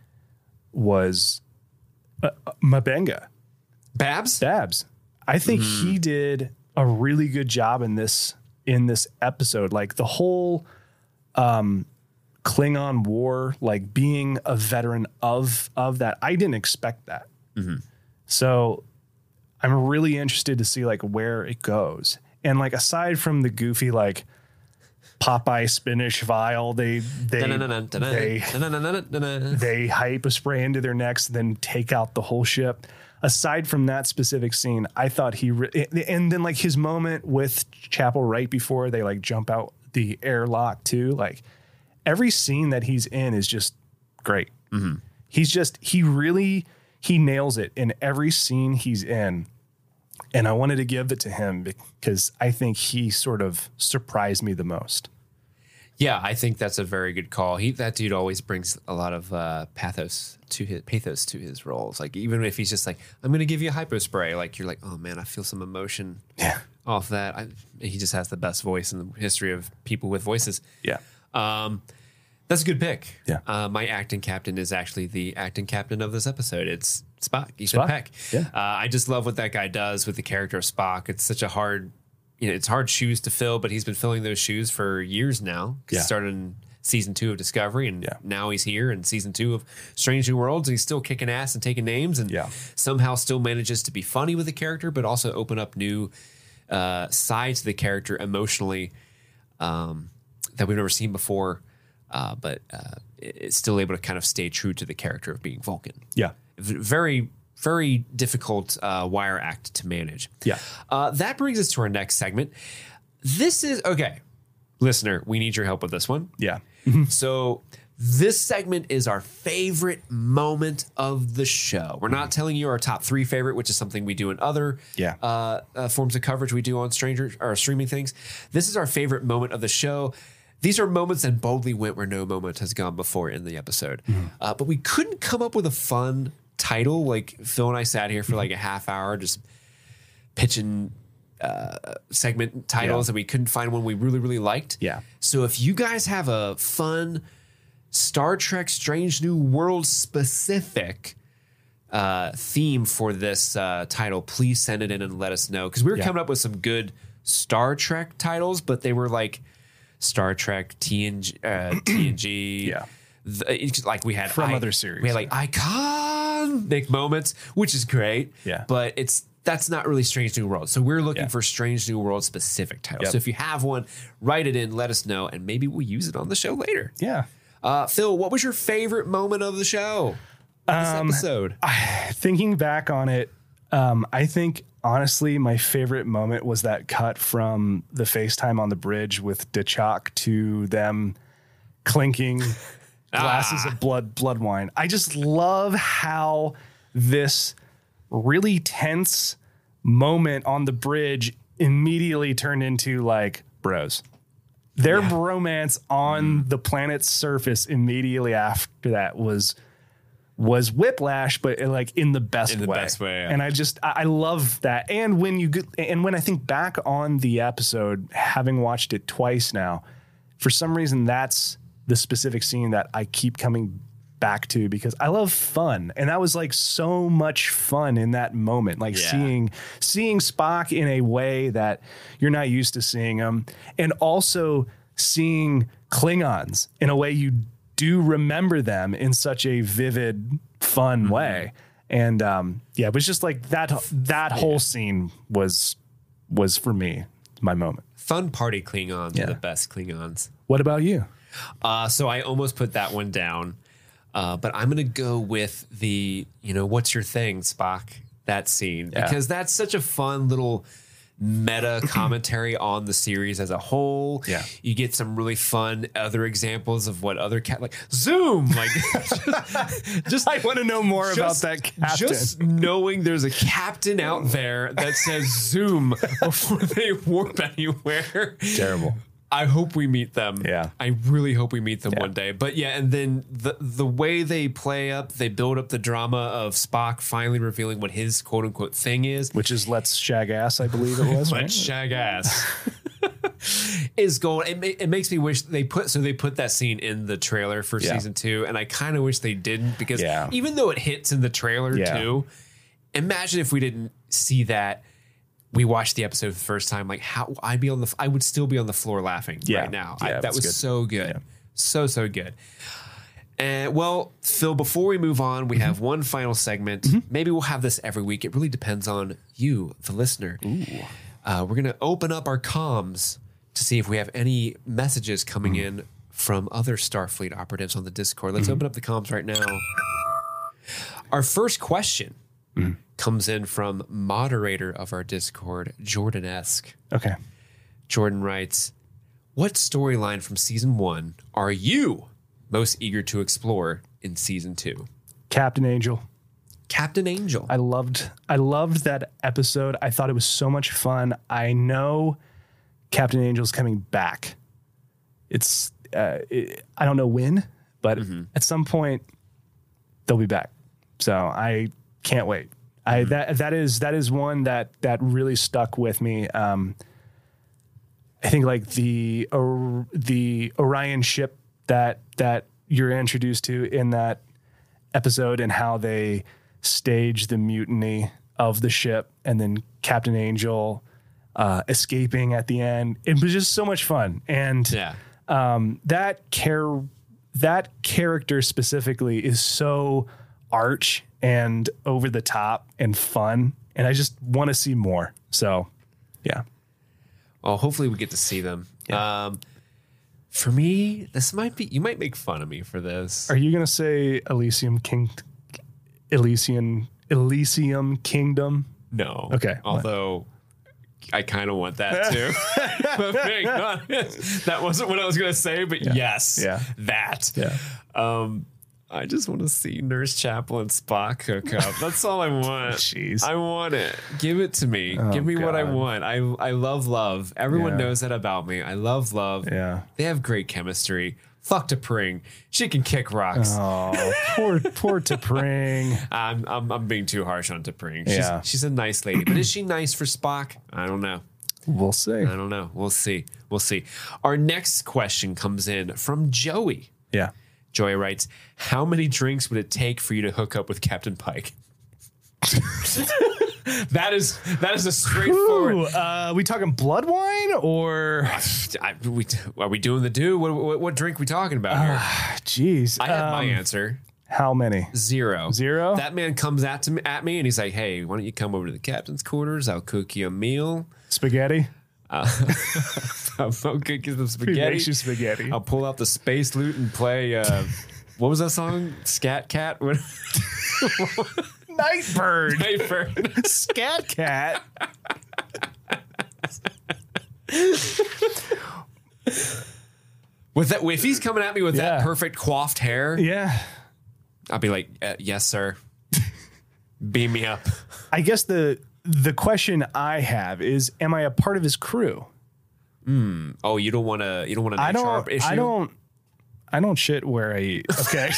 was uh, M'Benga. Babs? Babs. I think mm. he did a really good job in this in this episode. Like the whole um, Klingon war, like being a veteran of of that. I didn't expect that. Mm-hmm. So I'm really interested to see like where it goes. And like aside from the goofy like Popeye Spanish vial, they they they, they hype a spray into their necks, then take out the whole ship. Aside from that specific scene, I thought he re- and then like his moment with Chapel right before they like jump out the airlock too. Like every scene that he's in is just great. Mm-hmm. He's just he really he nails it in every scene he's in. And I wanted to give it to him because I think he sort of surprised me the most. Yeah, I think that's a very good call. He that dude always brings a lot of uh, pathos to his pathos to his roles. Like even if he's just like, I'm going to give you a hypo spray, like you're like, oh man, I feel some emotion yeah. off that. I, he just has the best voice in the history of people with voices. Yeah, um, that's a good pick. Yeah, uh, my acting captain is actually the acting captain of this episode. It's Spock. Ethan Spock. Peck. Yeah, uh, I just love what that guy does with the character of Spock. It's such a hard. You know, it's hard shoes to fill, but he's been filling those shoes for years now. Yeah. He started in season two of Discovery, and yeah. now he's here in season two of Strange New Worlds. He's still kicking ass and taking names, and yeah. somehow still manages to be funny with the character, but also open up new uh, sides to the character emotionally um, that we've never seen before. Uh, but uh, it's still able to kind of stay true to the character of being Vulcan. Yeah, very. Very difficult uh, wire act to manage. Yeah. Uh, that brings us to our next segment. This is, okay, listener, we need your help with this one. Yeah. So this segment is our favorite moment of the show. We're not telling you our top three favorite, which is something we do in other yeah. uh, uh, forms of coverage we do on Stranger or streaming things. This is our favorite moment of the show. These are moments that boldly went where no moment has gone before in the episode. Mm-hmm. Uh, but we couldn't come up with a fun title. Like Phil and I sat here for like a half hour just pitching uh, segment titles, yeah. and we couldn't find one we really, really liked. Yeah. So if you guys have a fun Star Trek Strange New World specific uh, theme for this uh, title, please send it in and let us know. Because we were yeah. coming up with some good Star Trek titles, but they were like Star Trek, T N G, uh, T N G. Yeah. The, like we had from I, other series. We had like iconic moments, which is great. Yeah. But it's that's not really Strange New World. So we're looking yeah. for Strange New World specific titles. Yep. So if you have one, write it in, let us know, and maybe we'll use it on the show later. Yeah. Uh, Phil, what was your favorite moment of the show? This um, episode. I, thinking back on it, um, I think honestly my favorite moment was that cut from the FaceTime on the bridge with T'Chak to them clinking glasses ah. of blood, blood wine. I just love how this really tense moment on the bridge immediately turned into like bros. Their yeah. bromance on mm. the planet's surface immediately after that was was Whiplash, but like in the best In the way. best way, yeah. And I just, I I love that. And when you get, and when I think back on the episode, having watched it twice now, for some reason, that's the specific scene that I keep coming back to because I love fun. And that was like so much fun in that moment, like Yeah. seeing, seeing Spock in a way that you're not used to seeing him. And also seeing Klingons in a way you do remember them in such a vivid, fun Mm-hmm. way. And um, yeah, it was just like that, that whole scene was, was for me, my moment. Fun party Klingons Yeah. are the best Klingons. What about you? Uh, so I almost put that one down, uh, but I'm going to go with the, you know, what's your thing, Spock, that scene, Yeah. because that's such a fun little meta commentary on the series as a whole. Yeah. You get some really fun other examples of what other cat, like Zoom, like just, just I want to know more about just- that captain. Just knowing there's a captain out there that says Zoom before they warp anywhere. Terrible. I hope we meet them. Yeah. I really hope we meet them Yeah. one day. But yeah, and then the the way they play up, they build up the drama of Spock finally revealing what his quote unquote thing is. Which is Let's Shag Ass, I believe it was. Let's right? shag ass. is gold. It, ma- it makes me wish they put so they put that scene in the trailer for Yeah. season two, and I kind of wish they didn't because Yeah. even though it hits in the trailer Yeah. too, imagine if we didn't see that. We watched the episode for the first time. Like how I'd be on the, I would still be on the floor laughing Yeah. right now. Yeah, I, that that's was good. so good, Yeah. so so good. And well, Phil, before we move on, we have one final segment. Maybe we'll have this every week. It really depends on you, the listener. Uh, we're gonna open up our comms to see if we have any messages coming in from other Starfleet operatives on the Discord. Let's open up the comms right now. Our first question comes in from moderator of our Discord, Jordan-esque. Okay. Jordan writes, what storyline from season one are you most eager to explore in season two? Captain Angel. Captain Angel. I loved I loved that episode. I thought it was so much fun. I know Captain Angel's coming back. It's uh, it, I don't know when, but at some point they'll be back. So I can't wait. I that that is that is one that that really stuck with me. Um, I think like the or, the Orion ship that that you're introduced to in that episode and how they stage the mutiny of the ship and then Captain Angel uh, escaping at the end. It was just so much fun. And yeah. um, that care that character specifically is so arch and over the top and fun. And I just want to see more. So yeah. Well, hopefully we get to see them. Yeah. Um, for me, this might be, you might make fun of me for this. Are you going to say Elysium King, Elysian, Elysium Kingdom? No. Okay. Although I kind of want that too. But being honest, that wasn't what I was going to say, but yes, Yeah. that. Yeah. Um, I just want to see Nurse Chapel and Spock hook up. That's all I want. Jeez. I want it. Give it to me. Oh, Give me what I God. want. I I love love. Everyone Yeah. knows that about me. I love love. Yeah. They have great chemistry. Fuck T'Pring. She can kick rocks. Oh, poor, poor T'Pring. I'm, I'm I'm being too harsh on T'Pring. She's, Yeah. she's a nice lady, but is she nice for Spock? I don't know. We'll see. I don't know. We'll see. We'll see. Our next question comes in from Joey. Yeah. Joey writes, how many drinks would it take for you to hook up with Captain Pike? that is that is a straightforward. Ooh, uh, we talking blood wine or? I, we, are we doing the do? What, what, what drink we talking about here? Jeez. I have my um, answer. How many? Zero. Zero? That man comes at, to me, at me and he's like, hey, why don't you come over to the captain's quarters? I'll cook you a meal. Spaghetti? I'll cook you some He spaghetti. makes you spaghetti. I'll pull out the space lute and play, uh, what was that song? Scat Cat? What? Nightbird. Nightbird. Scat Cat. With that, if he's coming at me with that Yeah. perfect coiffed hair, Yeah. I'll be like, uh, yes, sir. Beam me up. I guess the the question I have is, am I a part of his crew? Oh, you don't want to, you don't want an I H R don't. issue? I don't. I don't shit where I eat. Okay.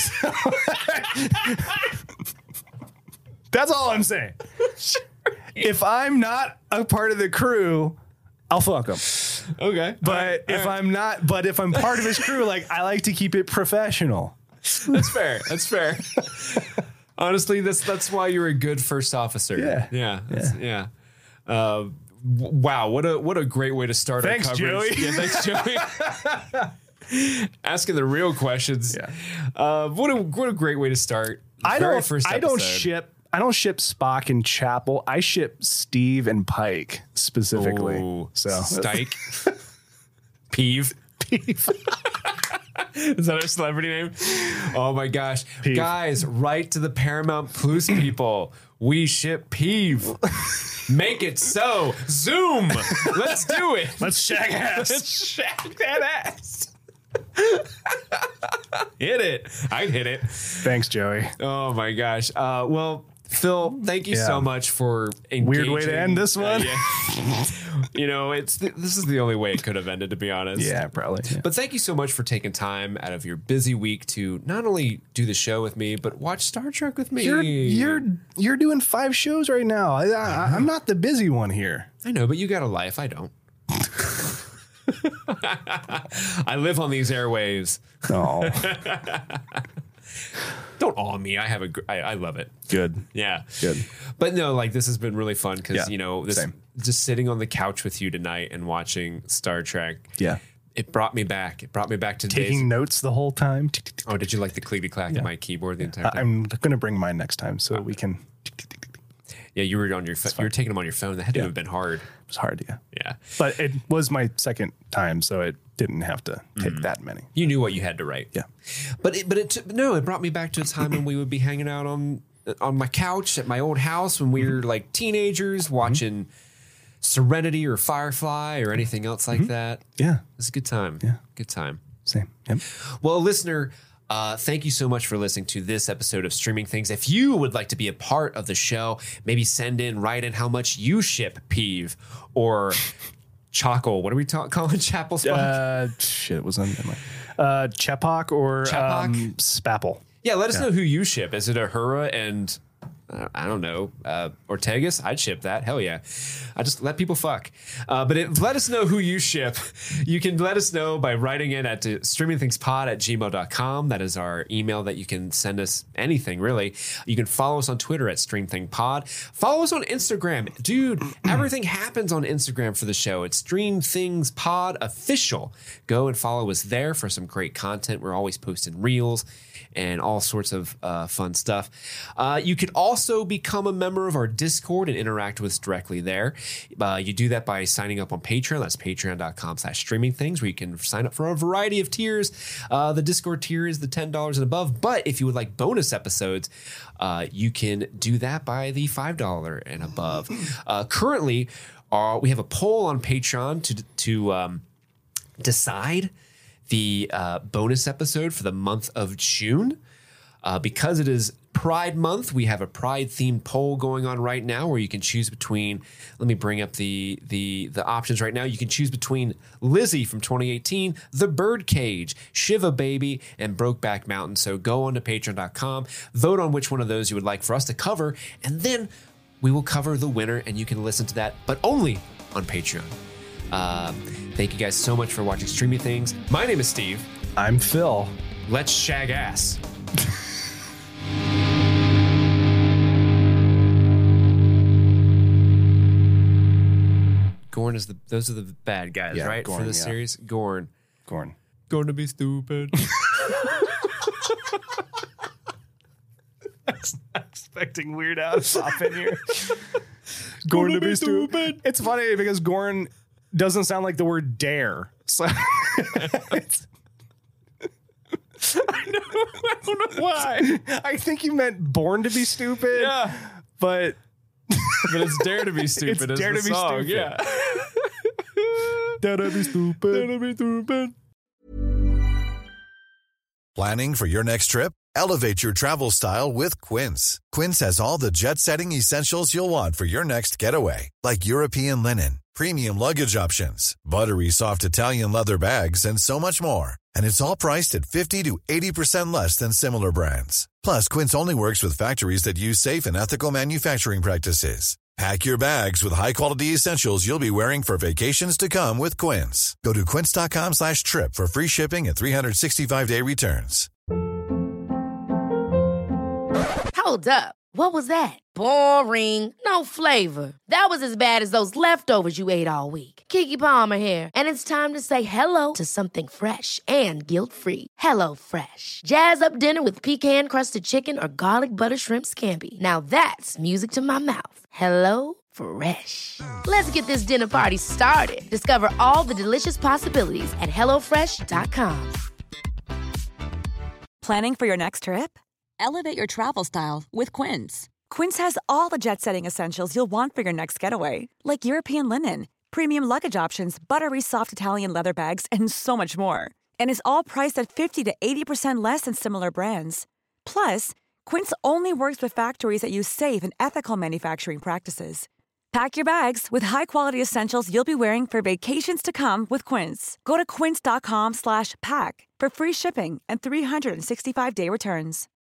That's all I'm saying. If I'm not a part of the crew, I'll fuck him. Okay. But all right, if all right. I'm not, but if I'm part of his crew, like I like to keep it professional. That's fair. That's fair. Honestly, that's that's why you're a good first officer. Yeah. Yeah. Yeah. yeah. Uh, w- wow. What a what a great way to start Thanks, our coverage. Joey. Yeah, thanks, Joey. Asking the real questions. Yeah. Uh, what a what a great way to start. I Very don't. First I don't episode. ship. I don't ship Spock and Chapel. I ship Steve and Pike specifically. Ooh, so Stike. Peeve. Peeve. Is that our celebrity name? Oh my gosh. Peeve. Guys, write to the Paramount Plus people. We ship Peeve. Make it so. Zoom. Let's do it. Let's shag ass. Let's shag that ass. Hit it. I'd hit it. Thanks, Joey. Oh my gosh. Uh, well, Phil, thank you Yeah. so much for engaging. Weird way to end this one. Uh, yeah. You know, it's th- this is the only way it could have ended, to be honest. Yeah, probably. Yeah. But thank you so much for taking time out of your busy week to not only do the show with me, but watch Star Trek with me. You're you're you're doing five shows right now. I, I, I'm not the busy one here. I know, but you got a life. I don't. I live on these airwaves. Oh, Don't awe me. I have a. gr- I, I love it. good. Yeah. Good. But no, like this has been really fun because, Yeah, you know, this same. just sitting on the couch with you tonight and watching Star Trek. Yeah. It brought me back. It brought me back to Taking days. notes the whole time. Oh, did you like the clickety clack of my keyboard the entire I- time? I'm gonna bring mine next time so we can. Yeah, you were on your phone. You were taking them on your phone. That had to Yeah. have been hard. It was hard, yeah. Yeah. But it was my second time, so it didn't have to take Mm-hmm. that many. You knew what you had to write. Yeah. But it, but it took- no, it brought me back to a time when we would be hanging out on on my couch at my old house when we were like teenagers watching Serenity or Firefly or anything else like that. Yeah. It was a good time. Yeah. Good time. Same. Yep. Well, listener, uh, thank you so much for listening to this episode of Streaming Things. If you would like to be a part of the show, maybe send in, write in how much you ship Peeve or Chockle. What are we ta- calling Chapel Spock? Uh, shit, it was on my uh, Chepak or Chepak? um, Spapple. Yeah, let us know who you ship. Is it Uhura and uh, I don't know uh, Ortegas? I'd ship that. Hell yeah! I just let people fuck. Uh, but it, let us know who you ship. You can let us know by writing in at uh, streamingthingspod at gmail dot com. That is our email that you can send us anything really. You can follow us on Twitter at streamthingpod. Follow us on Instagram, dude. Everything happens on Instagram for the show. It's Stream Things Pod Official. Go and follow us there for some great content. We're always posting reels and all sorts of uh, fun stuff. Uh, you could also become a member of our Discord and interact with us directly there. Uh, you do that by signing up on Patreon. That's patreon dot com slash streaming things, where you can sign up for a variety of tiers. Uh, the Discord tier is the ten dollars and above. But if you would like bonus episodes, uh, you can do that by the five dollars and above. Uh, currently, uh, we have a poll on Patreon to, to um, decide the uh, bonus episode for the month of June. Uh, because it is Pride Month, we have a Pride-themed poll going on right now where you can choose between, let me bring up the the the options right now. You can choose between Lizzie from twenty eighteen, The Birdcage, Shiva Baby, and Brokeback Mountain. So go on to patreon dot com, vote on which one of those you would like for us to cover, and then we will cover the winner, and you can listen to that, but only on Patreon. Uh, thank you guys so much for watching Streaming Things. My name is Steve. I'm Phil. Let's shag ass. Gorn is the those are the bad guys, Yeah, right? Gorn, For the yeah. series. Gorn. Gorn. Going to be stupid. Expecting Weird Al to pop in here. Gorn to be stupid. It's funny because Gorn doesn't sound like the word dare. So it's, I know. I don't know why. I think you meant born to be stupid. Yeah. But But it's Dare to be Stupid. It's is Dare the to Be song. Stupid. Yeah. dare to be stupid. Dare to be stupid. Planning for your next trip? Elevate your travel style with Quince. Quince has all the jet-setting essentials you'll want for your next getaway, like European linen, premium luggage options, buttery soft Italian leather bags, and so much more. And it's all priced at fifty to eighty percent less than similar brands. Plus, Quince only works with factories that use safe and ethical manufacturing practices. Pack your bags with high-quality essentials you'll be wearing for vacations to come with Quince. Go to quince.com slash trip for free shipping and three sixty-five day returns. Hold up. What was that? Boring. No flavor. That was as bad as those leftovers you ate all week. Keke Palmer here, and it's time to say hello to something fresh and guilt-free. Hello Fresh. Jazz up dinner with pecan-crusted chicken or garlic butter shrimp scampi. Now that's music to my mouth. Hello Fresh. Let's get this dinner party started. Discover all the delicious possibilities at hello fresh dot com. Planning for your next trip? Elevate your travel style with Quince. Quince has all the jet-setting essentials you'll want for your next getaway, like European linen, premium luggage options, buttery soft Italian leather bags, and so much more. And is all priced at fifty to eighty percent less than similar brands. Plus, Quince only works with factories that use safe and ethical manufacturing practices. Pack your bags with high-quality essentials you'll be wearing for vacations to come with Quince. Go to quince.com slash pack for free shipping and three sixty-five day returns.